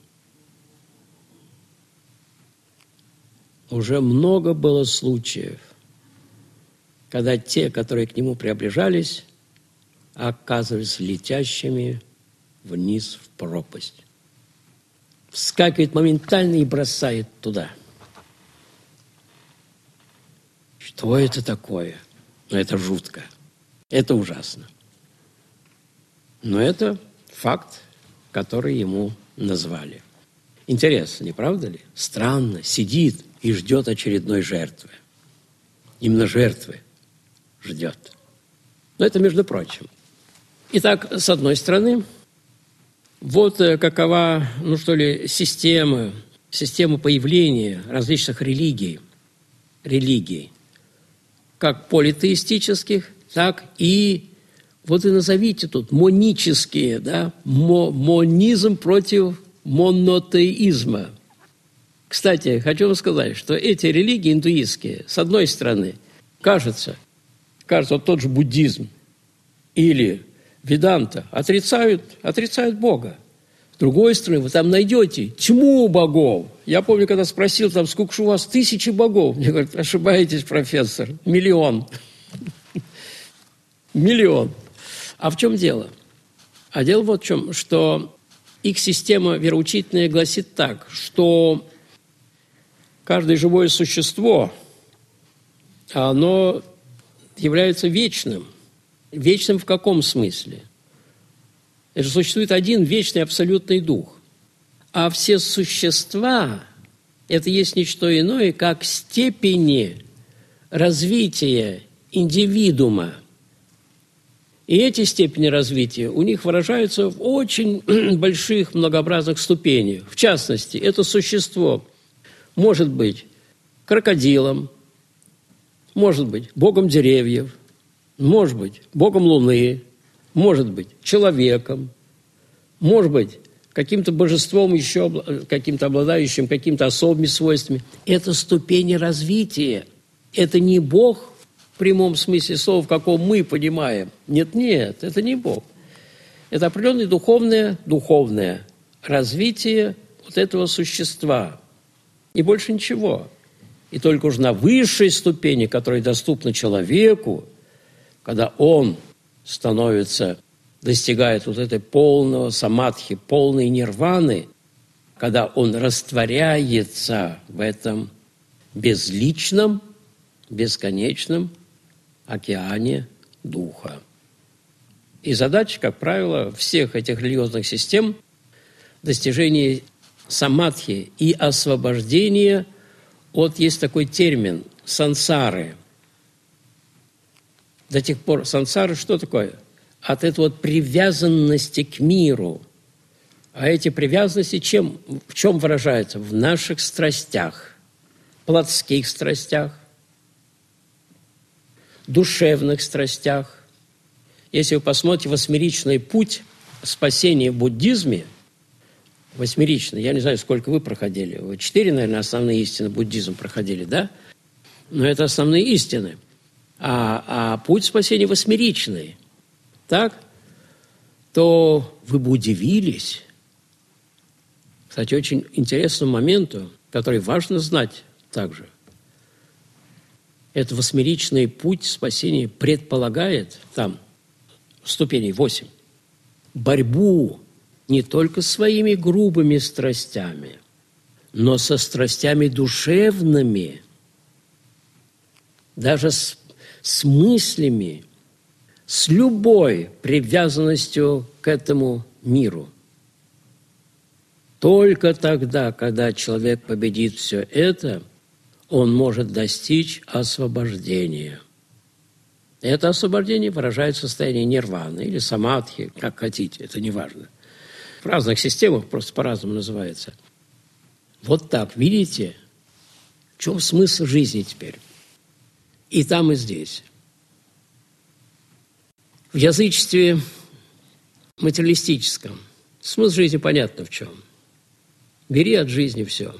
Уже много было случаев, когда те, которые к нему приближались, оказывались летящими вниз в пропасть. Вскакивает моментально и бросает туда. Что это такое? Ну, это жутко. Это ужасно. Но это факт, который ему назвали. Интересно, не правда ли? Странно, сидит и ждет очередной жертвы. Именно жертвы ждет. Но это между прочим. Итак, с одной стороны, вот какова, ну что ли, система, система появления различных религий, религий, как политеистических, так и, вот и назовите тут, монические, да, мо, монизм против монотеизма. Кстати, хочу вам сказать, что эти религии индуистские, с одной стороны, кажется, кажется, вот тот же буддизм или веданта отрицают, отрицают Бога. С другой стороны, вы там найдете тьму богов. Я помню, когда спросил, там, сколько же у вас, тысячи богов. Мне говорят, ошибаетесь, профессор, миллион. Миллион. А в чем дело? А дело вот в чем, что их система вероучительная гласит так, что каждое живое существо, оно является вечным. Вечным в каком смысле? Это же существует один вечный абсолютный дух. А все существа – это есть ничто иное, как степени развития индивидуума. И эти степени развития у них выражаются в очень больших многообразных ступенях. В частности, это существо может быть крокодилом, может быть богом деревьев, может быть богом луны, может быть человеком, может быть каким-то божеством, еще каким-то обладающим какими-то особыми свойствами. Это ступени развития. Это не Бог в прямом смысле слова, в каком мы понимаем. Нет-нет, это не Бог. Это определенное духовное, духовное развитие вот этого существа. И больше ничего. И только уже на высшей ступени, которая доступна человеку, когда он становится, достигает вот этой полного самадхи, полной нирваны, когда он растворяется в этом безличном, бесконечном океане духа. И задача, как правило, всех этих религиозных систем – достижение самадхи и освобождение от, есть такой термин, сансары. До тех пор сансары что такое? От этой вот привязанности к миру. А эти привязанности чем, в чем выражаются? В наших страстях, плотских страстях, душевных страстях. Если вы посмотрите восьмеричный путь спасения в буддизме, восьмеричный, я не знаю, сколько вы проходили, вы четыре, наверное, основные истины буддизм проходили, да? Но это основные истины. А, а путь спасения восьмеричный, так? То вы бы удивились. Кстати, очень интересному моменту, который важно знать также. Этот восьмеричный путь спасения предполагает, там, ступеней восемь, борьбу не только своими грубыми страстями, но со страстями душевными, даже с, с мыслями, с любой привязанностью к этому миру. Только тогда, когда человек победит все это, он может достичь освобождения. Это освобождение выражает состояние нирваны или самадхи, как хотите, это не важно. В разных системах просто по-разному называется. Вот так, видите, в чем смысл жизни теперь? И там, и здесь. В язычестве материалистическом смысл жизни понятно в чем. Бери от жизни все.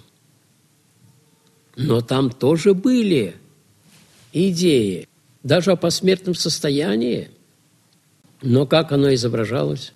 Но там тоже были идеи, даже о посмертном состоянии. Но как оно изображалось?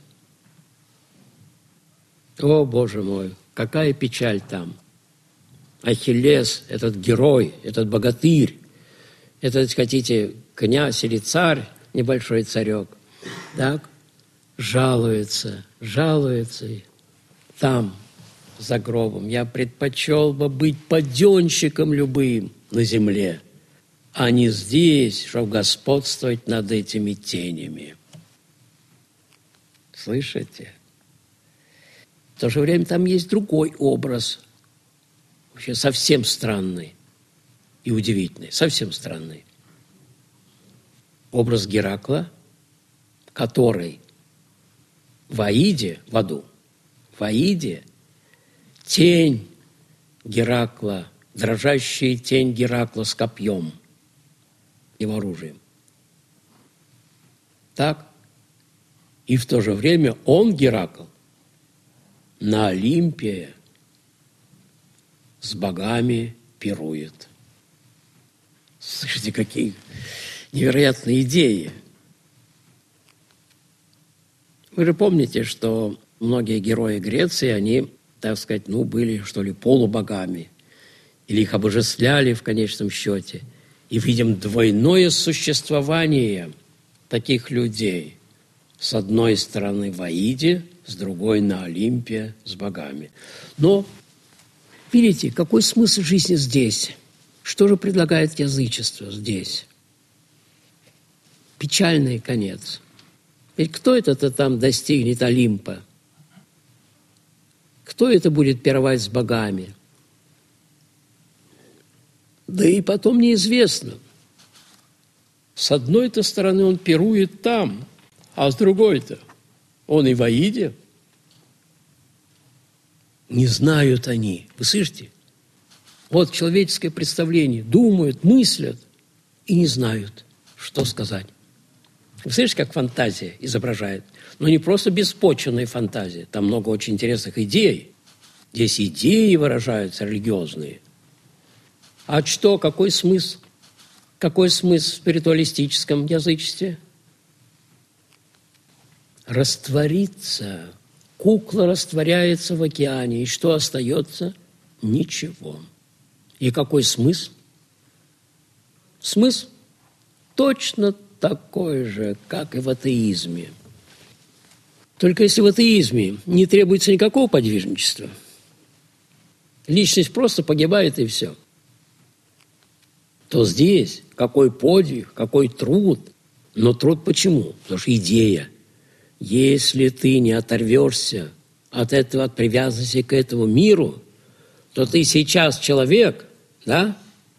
О, Боже мой, какая печаль там. Ахиллес, этот герой, этот богатырь, этот, хотите, князь или царь, небольшой царек, так, жалуется, жалуется там, за гробом. Я предпочел бы быть паденщиком любым на земле, а не здесь, чтобы господствовать над этими тенями. Слышите? В то же время там есть другой образ, вообще совсем странный и удивительный, совсем странный. Образ Геракла, который в Аиде, в аду, в Аиде тень Геракла, дрожащая тень Геракла с копьем, его оружием. Так? И в то же время он, Геракл, на Олимпе с богами пирует. Слышите, какие невероятные идеи. Вы же помните, что многие герои Греции, они, так сказать, ну, были, что ли, полубогами. Или их обожествляли в конечном счете. И видим двойное существование таких людей. С одной стороны в Аиде, с другой на Олимпе с богами. Но, видите, какой смысл жизни здесь? Что же предлагает язычество здесь? Печальный конец. Ведь кто это-то там достигнет Олимпа? Кто это будет пировать с богами? Да и потом неизвестно. С одной-то стороны он пирует там, а с другой-то он и в Аиде. Не знают они. Вы слышите? Вот человеческое представление. Думают, мыслят и не знают, что сказать. Вы слышите, как фантазия изображает? Но не просто беспочвенная фантазия. Там много очень интересных идей. Здесь идеи выражаются религиозные. А что, какой смысл? Какой смысл в спиритуалистическом язычестве? Раствориться. Кукла растворяется в океане. И что остается? Ничего. И какой смысл? Смысл точно такой же, как и в атеизме. Только если в атеизме не требуется никакого подвижничества, личность просто погибает и все, то здесь какой подвиг, какой труд. Но труд почему? Потому что идея. Если ты не оторвешься от этого, от привязанности к этому миру, то ты сейчас человек, да,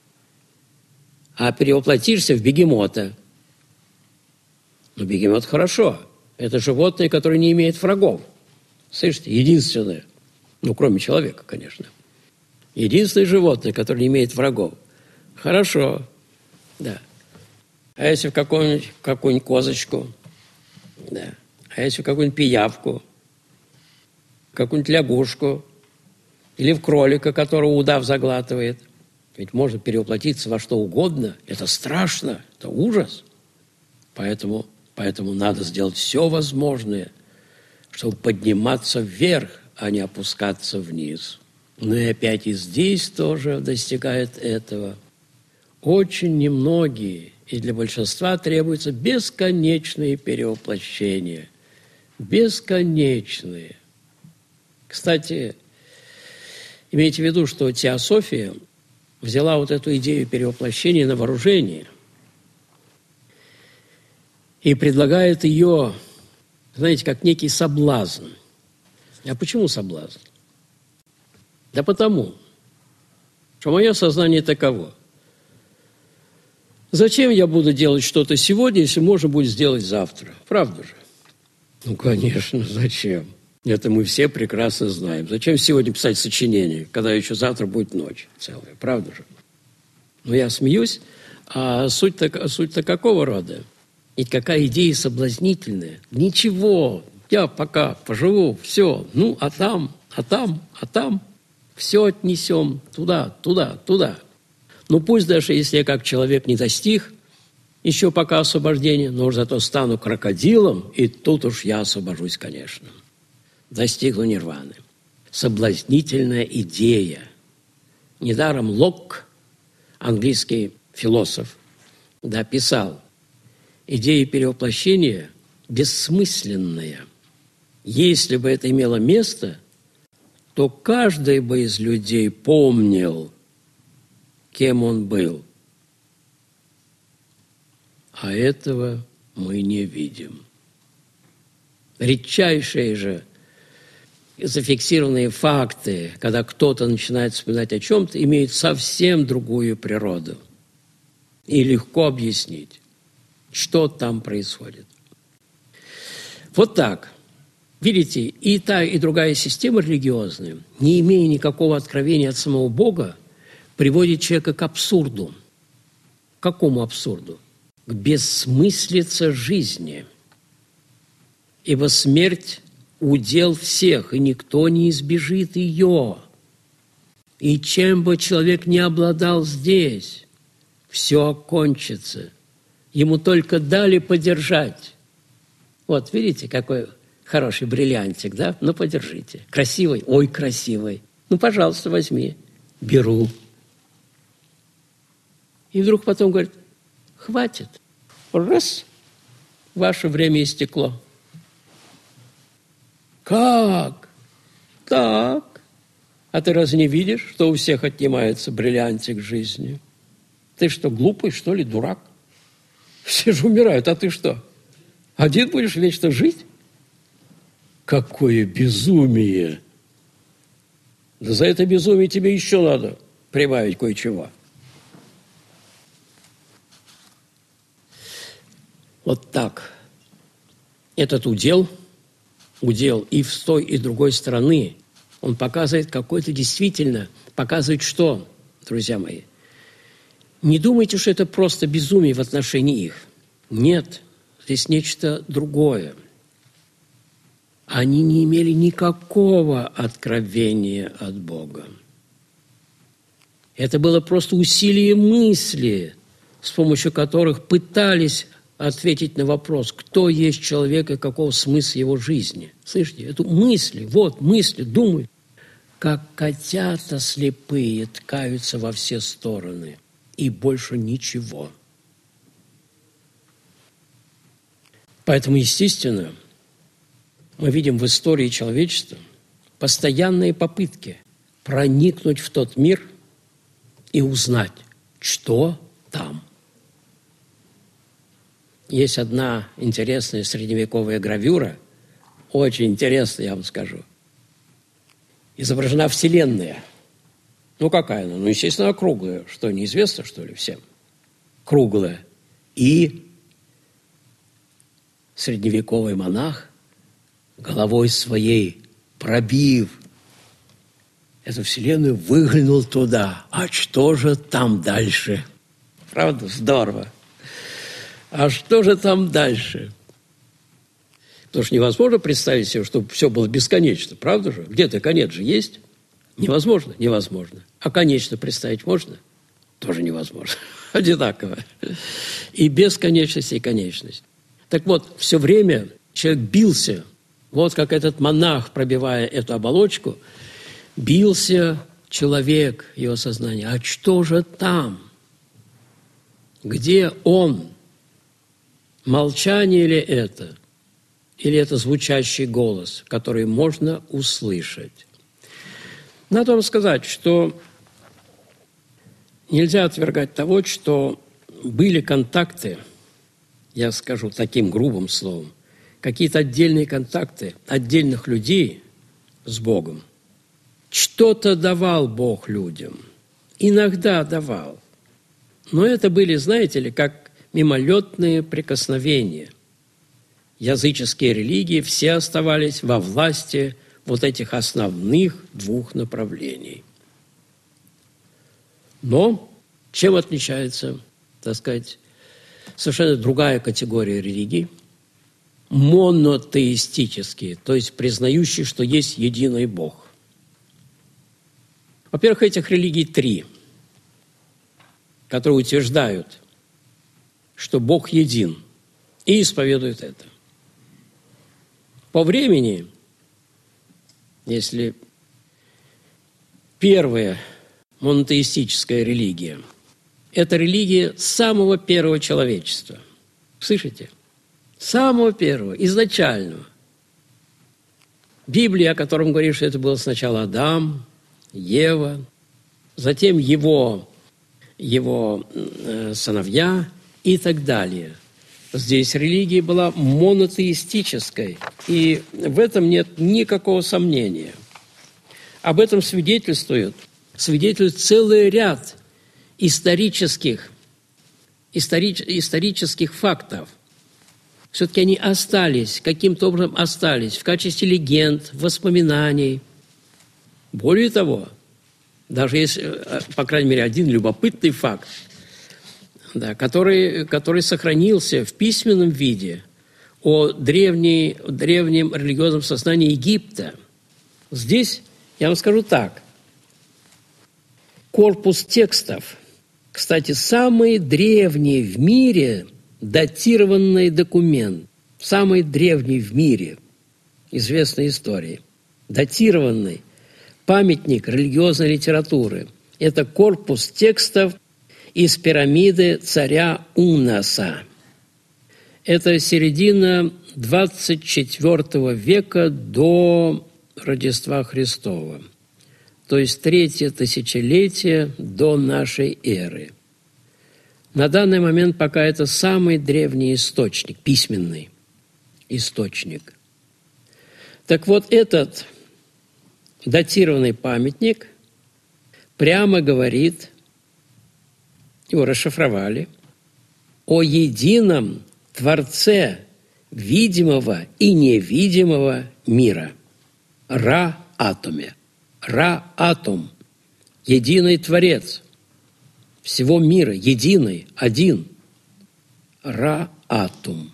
а перевоплотишься в бегемота. Ну, бегемот хорошо. Это животное, которое не имеет врагов. Слышите, единственное. Ну, кроме человека, конечно. Единственное животное, которое не имеет врагов. Хорошо, да. А если в какую-нибудь, какую-нибудь козочку, да. А если в какую-нибудь пиявку, какую-нибудь лягушку, или в кролика, которого удав заглатывает. Ведь можно перевоплотиться во что угодно. Это страшно, это ужас. Поэтому, поэтому надо сделать все возможное, чтобы подниматься вверх, а не опускаться вниз. Ну и опять и здесь тоже достигает этого. Очень немногие, и для большинства требуются бесконечные перевоплощения. Бесконечные. Кстати, имейте в виду, что теософия взяла вот эту идею перевоплощения на вооружение и предлагает ее, знаете, как некий соблазн. А почему соблазн? Да потому, что мое сознание таково. Зачем я буду делать что-то сегодня, если можно будет сделать завтра? Правда же? Ну, конечно, зачем? Это мы все прекрасно знаем. Зачем сегодня писать сочинение, когда еще завтра будет ночь целая? Правда же? Ну, я смеюсь, а суть-то, суть-то какого рода? И какая идея соблазнительная. Ничего, я пока поживу, все. Ну, а там, а там, а там все отнесем туда, туда, туда. Ну, пусть даже если я как человек не достиг еще пока освобождения, но зато стану крокодилом, и тут уж я освобожусь, конечно. Достигну нирваны. Соблазнительная идея. Недаром Локк, английский философ, да, писал: идея перевоплощения бессмысленная. Если бы это имело место, то каждый бы из людей помнил, кем он был. А этого мы не видим. Редчайшие же зафиксированные факты, когда кто-то начинает вспоминать о чем-то, имеют совсем другую природу. И легко объяснить, что там происходит. Вот так. Видите, и та, и другая система религиозная, не имея никакого откровения от самого Бога, приводит человека к абсурду. К какому абсурду? К бессмыслице жизни. Ибо смерть – удел всех, и никто не избежит ее. И чем бы человек ни обладал здесь, все окончится. Ему только дали подержать. Вот, видите, какой хороший бриллиантик, да? Ну, подержите. Красивый? Ой, красивый. Ну, пожалуйста, возьми. Беру. И вдруг потом говорит: хватит. Раз, ваше время истекло. Как? Так. А ты разве не видишь, что у всех отнимается бриллиантик жизни? Ты что, глупый, что ли, дурак? Все же умирают, а ты что? Один будешь вечно жить? Какое безумие! Да за это безумие тебе еще надо прибавить кое-чего. Вот так. Этот удел, удел и с той, и с другой стороны, он показывает какой-то действительно, показывает что, друзья мои? Не думайте, что это просто безумие в отношении их. Нет, здесь нечто другое. Они не имели никакого откровения от Бога. Это было просто усилие мысли, с помощью которых пытались ответить на вопрос, кто есть человек и каков смысл его жизни. Слышите, это мысли, вот мысли, думают, как котята слепые ткаются во все стороны, и больше ничего. Поэтому, естественно, мы видим в истории человечества постоянные попытки проникнуть в тот мир и узнать, что там. Есть одна интересная средневековая гравюра, очень интересная, я вам скажу. Изображена Вселенная. Ну, какая она? Ну, естественно, округлая. Что, неизвестно, что ли, всем? Круглая. И средневековый монах, головой своей пробив эту Вселенную, выглянул туда. А что же там дальше? Правда? Здорово. А что же там дальше? Потому что невозможно представить себе, чтобы все было бесконечно. Правда же? Где-то конец же есть. Невозможно? Невозможно. А конечно представить можно? Тоже невозможно. Одинаково. И бесконечность, и конечность. Так вот, все время человек бился, вот как этот монах, пробивая эту оболочку, бился человек, его сознание. А что же там? Где он? Молчание ли это? Или это звучащий голос, который можно услышать? Надо вам сказать, что нельзя отвергать того, что были контакты, я скажу таким грубым словом, какие-то отдельные контакты отдельных людей с Богом. Что-то давал Бог людям. Иногда давал. Но это были, знаете ли, как мимолетные прикосновения. Языческие религии все оставались во власти вот этих основных двух направлений. Но чем отличается, так сказать, совершенно другая категория религий? Монотеистические, то есть признающие, что есть единый Бог. Во-первых, этих религий три, которые утверждают, что Бог един, и исповедуют это. По времени, если первая монотеистическая религия – это религия самого первого человечества. Слышите? Самого первого, изначального. Библия, о котором говорит, что это был сначала Адам, Ева, затем его, его э, сыновья и так далее. Здесь религия была монотеистической, и в этом нет никакого сомнения. Об этом свидетельствует, свидетельствует целый ряд исторических, историч, исторических фактов. Все-таки они остались, каким-то образом остались в качестве легенд, воспоминаний. Более того, даже есть, по крайней мере, один любопытный факт, да, который, который сохранился в письменном виде о древней, древнем религиозном сознании Египта. Здесь я вам скажу так. Корпус текстов, кстати, самый древний в мире датированный документ, самый древний в мире, известной истории, датированный памятник религиозной литературы. Это корпус текстов из пирамиды царя Унаса. Это середина двадцать четвёртого века до Рождества Христова, то есть третье тысячелетие до нашей эры. На данный момент пока это самый древний источник, письменный источник. Так вот, этот датированный памятник прямо говорит, его расшифровали, о едином Творце видимого и невидимого мира. Ра-атоме. Ра-атом. Единый Творец всего мира. Единый, один. Ра-атом.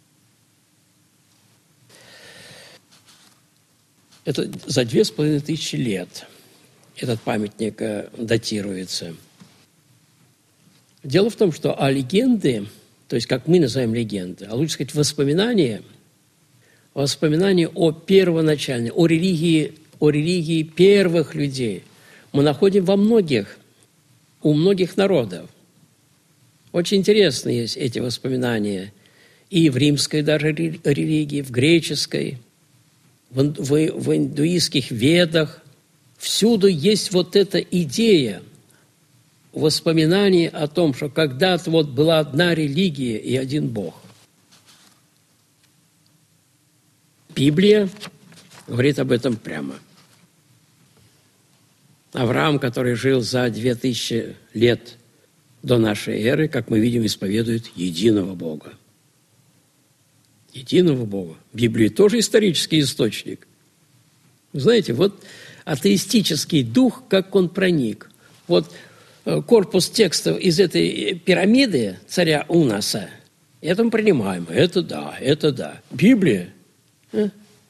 Это за две с половиной тысячи лет этот памятник датируется. Дело в том, что а легенды, то есть как мы называем легенды, а лучше сказать воспоминания, воспоминания о первоначальной, о религии, о религии первых людей мы находим во многих, у многих народов. Очень интересны есть эти воспоминания и в римской даже религии, в греческой, в, в, в индуистских ведах. Всюду есть вот эта идея, воспоминание о том, что когда-то вот была одна религия и один Бог. Библия говорит об этом прямо. Авраам, который жил за две тысячи лет до нашей эры, как мы видим, исповедует единого Бога. Единого Бога. Библия тоже исторический источник. Вы знаете, вот атеистический дух, как он проник. Вот корпус текстов из этой пирамиды царя Унаса, это мы принимаем. Это да, это да. Библия? А?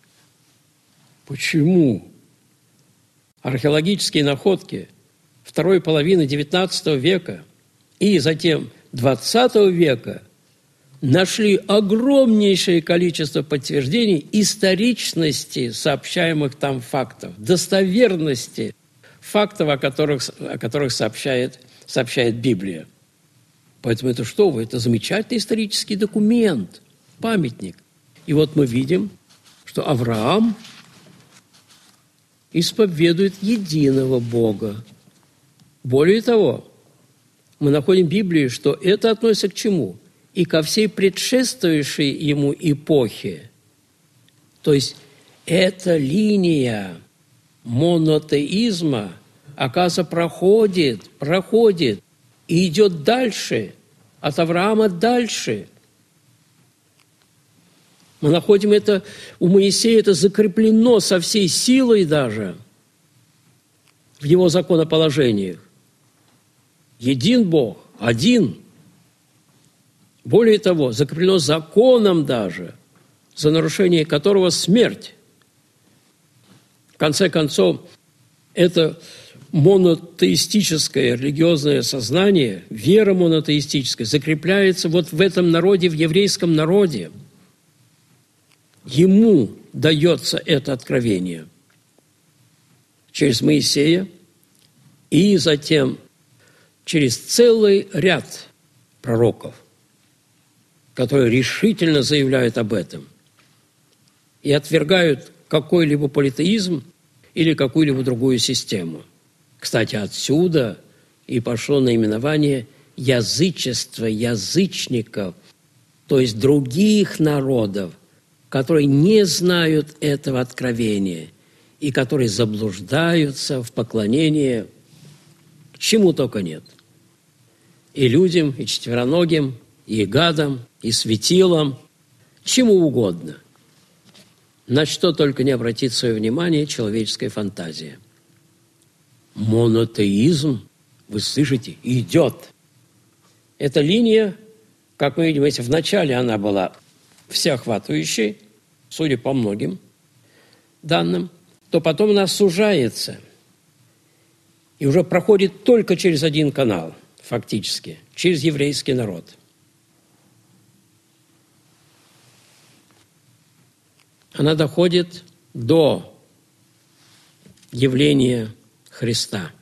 Почему? Археологические находки второй половины девятнадцатого века и затем двадцатого века нашли огромнейшее количество подтверждений историчности сообщаемых там фактов, достоверности фактов, о которых, о которых сообщает, сообщает Библия. Поэтому это что вы? Это замечательный исторический документ, памятник. И вот мы видим, что Авраам исповедует единого Бога. Более того, мы находим в Библии, что это относится к чему? И ко всей предшествующей ему эпохе. То есть эта линия монотеизма, оказывается, проходит, проходит и идет дальше, от Авраама дальше. Мы находим это, у Моисея это закреплено со всей силой даже в его законоположениях. Един Бог, один. Более того, закреплено законом даже, за нарушение которого смерть. В конце концов, это монотеистическое религиозное сознание, вера монотеистическая, закрепляется вот в этом народе, в еврейском народе. Ему дается это откровение через Моисея и затем через целый ряд пророков, которые решительно заявляют об этом и отвергают какой-либо политеизм или какую-либо другую систему. Кстати, отсюда и пошло наименование язычества, язычников, то есть других народов, которые не знают этого откровения и которые заблуждаются в поклонении чему только нет. И людям, и четвероногим, и гадам, и светилам, чему угодно. На что только не обратит свое внимание человеческая фантазия. Монотеизм, вы слышите, идет. Эта линия, как мы видим, если вначале она была всеохватывающей, судя по многим данным, то потом она сужается и уже проходит только через один канал, фактически, через еврейский народ. Она доходит до явления Христа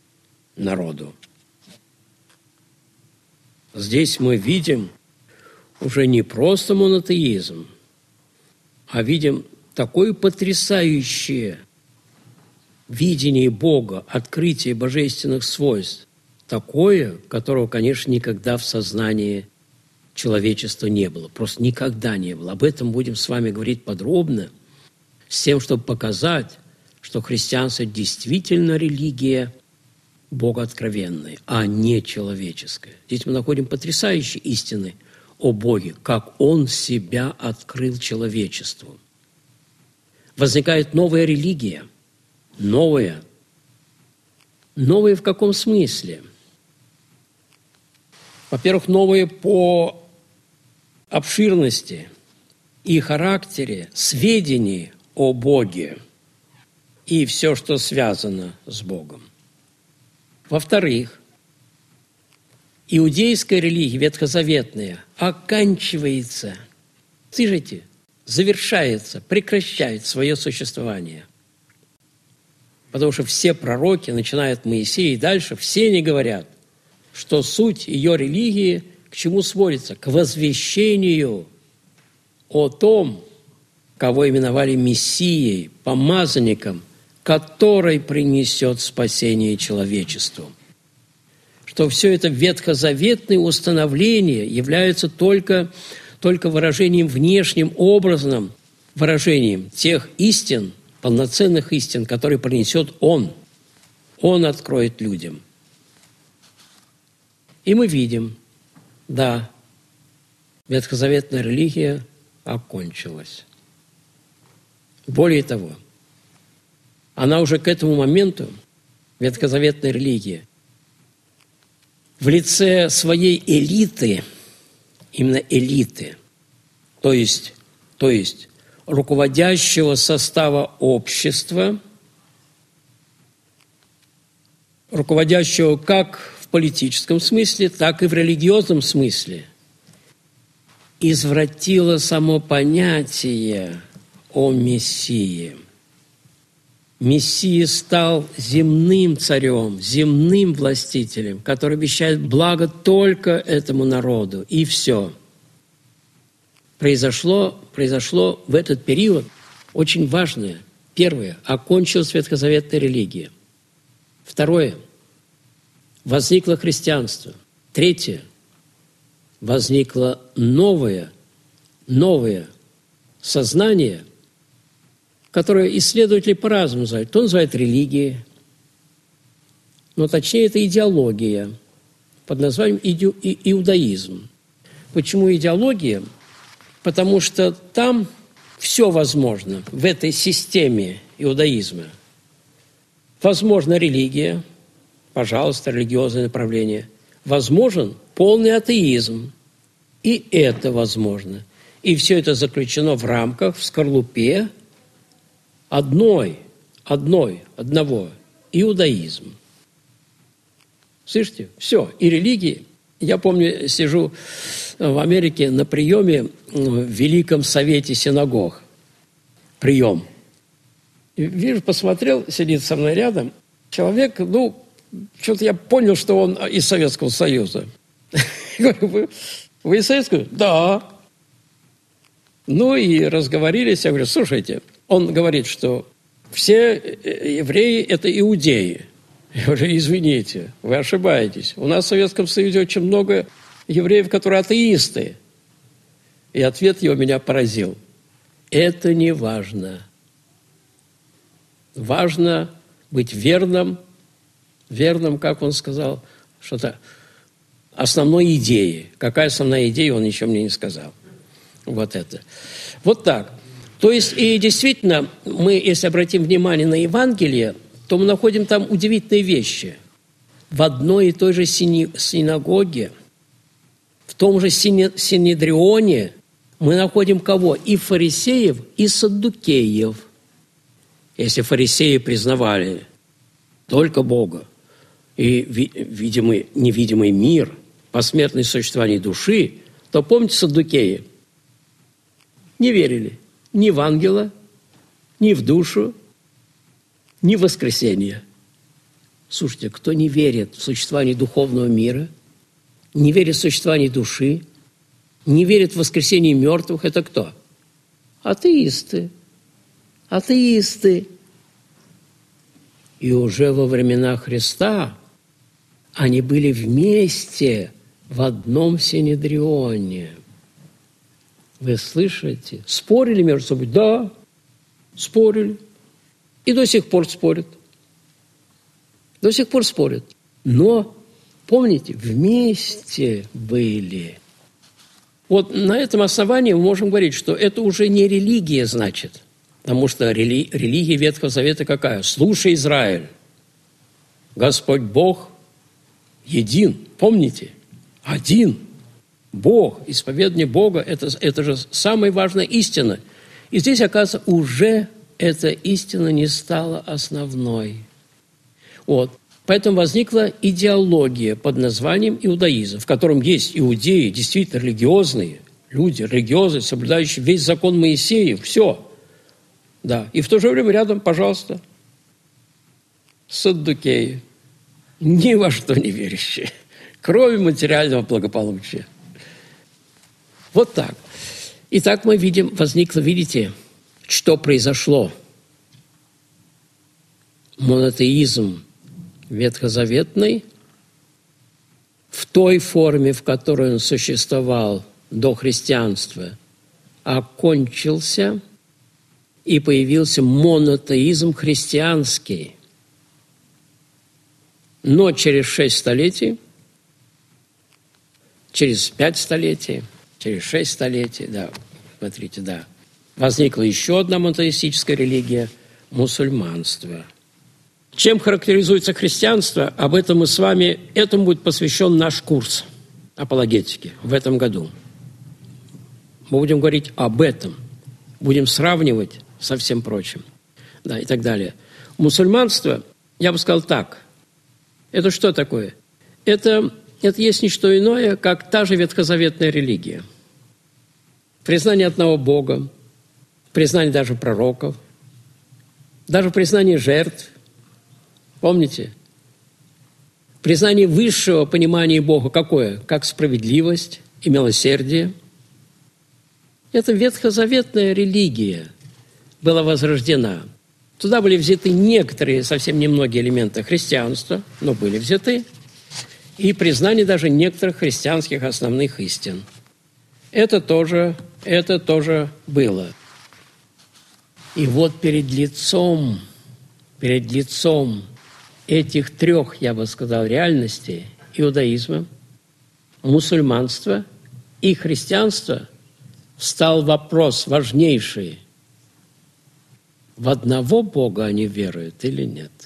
народу. Здесь мы видим уже не просто монотеизм, а видим такое потрясающее видение Бога, открытие божественных свойств, такое, которого, конечно, никогда в сознании человечества не было, просто никогда не было. Об этом будем с вами говорить подробно, с тем, чтобы показать, что христианство действительно религия богооткровенная, а не человеческая. Здесь мы находим потрясающие истины о Боге, как Он себя открыл человечеству. Возникает новая религия. Новая. Новая в каком смысле? Во-первых, новая по обширности и характере сведений о Боге и все, что связано с Богом. Во-вторых, иудейская религия, ветхозаветная, оканчивается, слышите, завершается, прекращает свое существование. Потому что все пророки, начиная от Моисея и дальше, все они говорят, что суть ее религии к чему сводится? К возвещению о том, кого именовали Мессией, помазанником, который принесет спасение человечеству. Что все это ветхозаветные установления являются только, только выражением внешним, образным выражением тех истин, полноценных истин, которые принесет Он. Он откроет людям. И мы видим, да, ветхозаветная религия окончилась. Более того, она уже к этому моменту, ветхозаветная религия, в лице своей элиты, именно элиты, то есть, то есть руководящего состава общества, руководящего как в политическом смысле, так и в религиозном смысле, извратила само понятие о Мессии. Мессия стал земным царем, земным властителем, который обещает благо только этому народу. И все. Произошло, произошло в этот период очень важное. Первое. Окончилась ветхозаветная религия. Второе. Возникло христианство. Третье. Возникло новое, новое сознание, которое исследователи по-разному называют. Кто называет религией, но точнее это идеология под названием иду, и, иудаизм. Почему идеология? Потому что там все возможно в этой системе иудаизма. Возможна религия, пожалуйста, религиозное направление. Возможен полный атеизм. И это возможно. И все это заключено в рамках, в скорлупе одной, одной, одного – иудаизм. Слышите? Все. И религии. Я помню, сижу в Америке на приеме в Великом Совете Синагог. Прием. И, вижу, посмотрел, сидит со мной рядом. Человек, ну, что-то я понял, что он из Советского Союза. Говорю, вы, вы из Советского? Да. Ну и разговорились. Я говорю, слушайте, он говорит, что все евреи – это иудеи. Я говорю, извините, вы ошибаетесь. У нас в Советском Союзе очень много евреев, которые атеисты. И ответ его меня поразил. Это не важно. Важно быть верным, верным, как он сказал, что-то основной идеи. Какая основная идея, он еще мне не сказал. Вот это. Вот так. То есть, и действительно, мы, если обратим внимание на Евангелие, то мы находим там удивительные вещи. В одной и той же синагоге, в том же Синедрионе мы находим кого? И фарисеев, и саддукеев. Если фарисеи признавали только Бога и видимый, невидимый мир, посмертное существование души, то помните, саддукеи не верили ни в ангела, ни в душу, ни в воскресение. Слушайте, кто не верит в существование духовного мира, не верит в существование души, не верят в воскресение мертвых, это кто? Атеисты. Атеисты. И уже во времена Христа они были вместе в одном синедрионе. Вы слышите? Спорили между собой? Да, спорили. И до сих пор спорят. До сих пор спорят. Но, помните, вместе были. Вот на этом основании мы можем говорить, что это уже не религия, значит. Потому что рели- религия Ветхого Завета какая? «Слушай, Израиль, Господь Бог един». Помните? Один. Бог, исповедание Бога – это, это же самая важная истина. И здесь, оказывается, уже эта истина не стала основной. Вот. Поэтому возникла идеология под названием иудаизм, в котором есть иудеи, действительно религиозные люди, религиозные, соблюдающие весь закон Моисеев, все. Да. И в то же время рядом, пожалуйста, саддукеи, ни во что не верящие, кроме материального благополучия. Вот так. Итак, мы видим, возникло, видите, что произошло. Монотеизм ветхозаветный в той форме, в которой он существовал до христианства, окончился, и появился монотеизм христианский. Но через шесть столетий, через пять столетий, через шесть столетий, да, смотрите, да, возникла еще одна монотеистическая религия – мусульманство. Чем характеризуется христианство, об этом мы с вами, этому будет посвящен наш курс апологетики в этом году. Мы будем говорить об этом, будем сравнивать со всем прочим, да, и так далее. Мусульманство, я бы сказал так, это что такое? Это, это есть не что иное, как та же ветхозаветная религия. Признание одного Бога, признание даже пророков, даже признание жертв. Помните? Признание высшего понимания Бога какое? Как справедливость и милосердие. Это ветхозаветная религия была возрождена. Туда были взяты некоторые, совсем немногие элементы христианства, но были взяты, и признание даже некоторых христианских основных истин. Это тоже, это тоже было. И вот перед лицом, перед лицом этих трех, я бы сказал, реальностей – иудаизма, мусульманства и христианства – встал вопрос важнейший. В одного Бога они веруют или нет?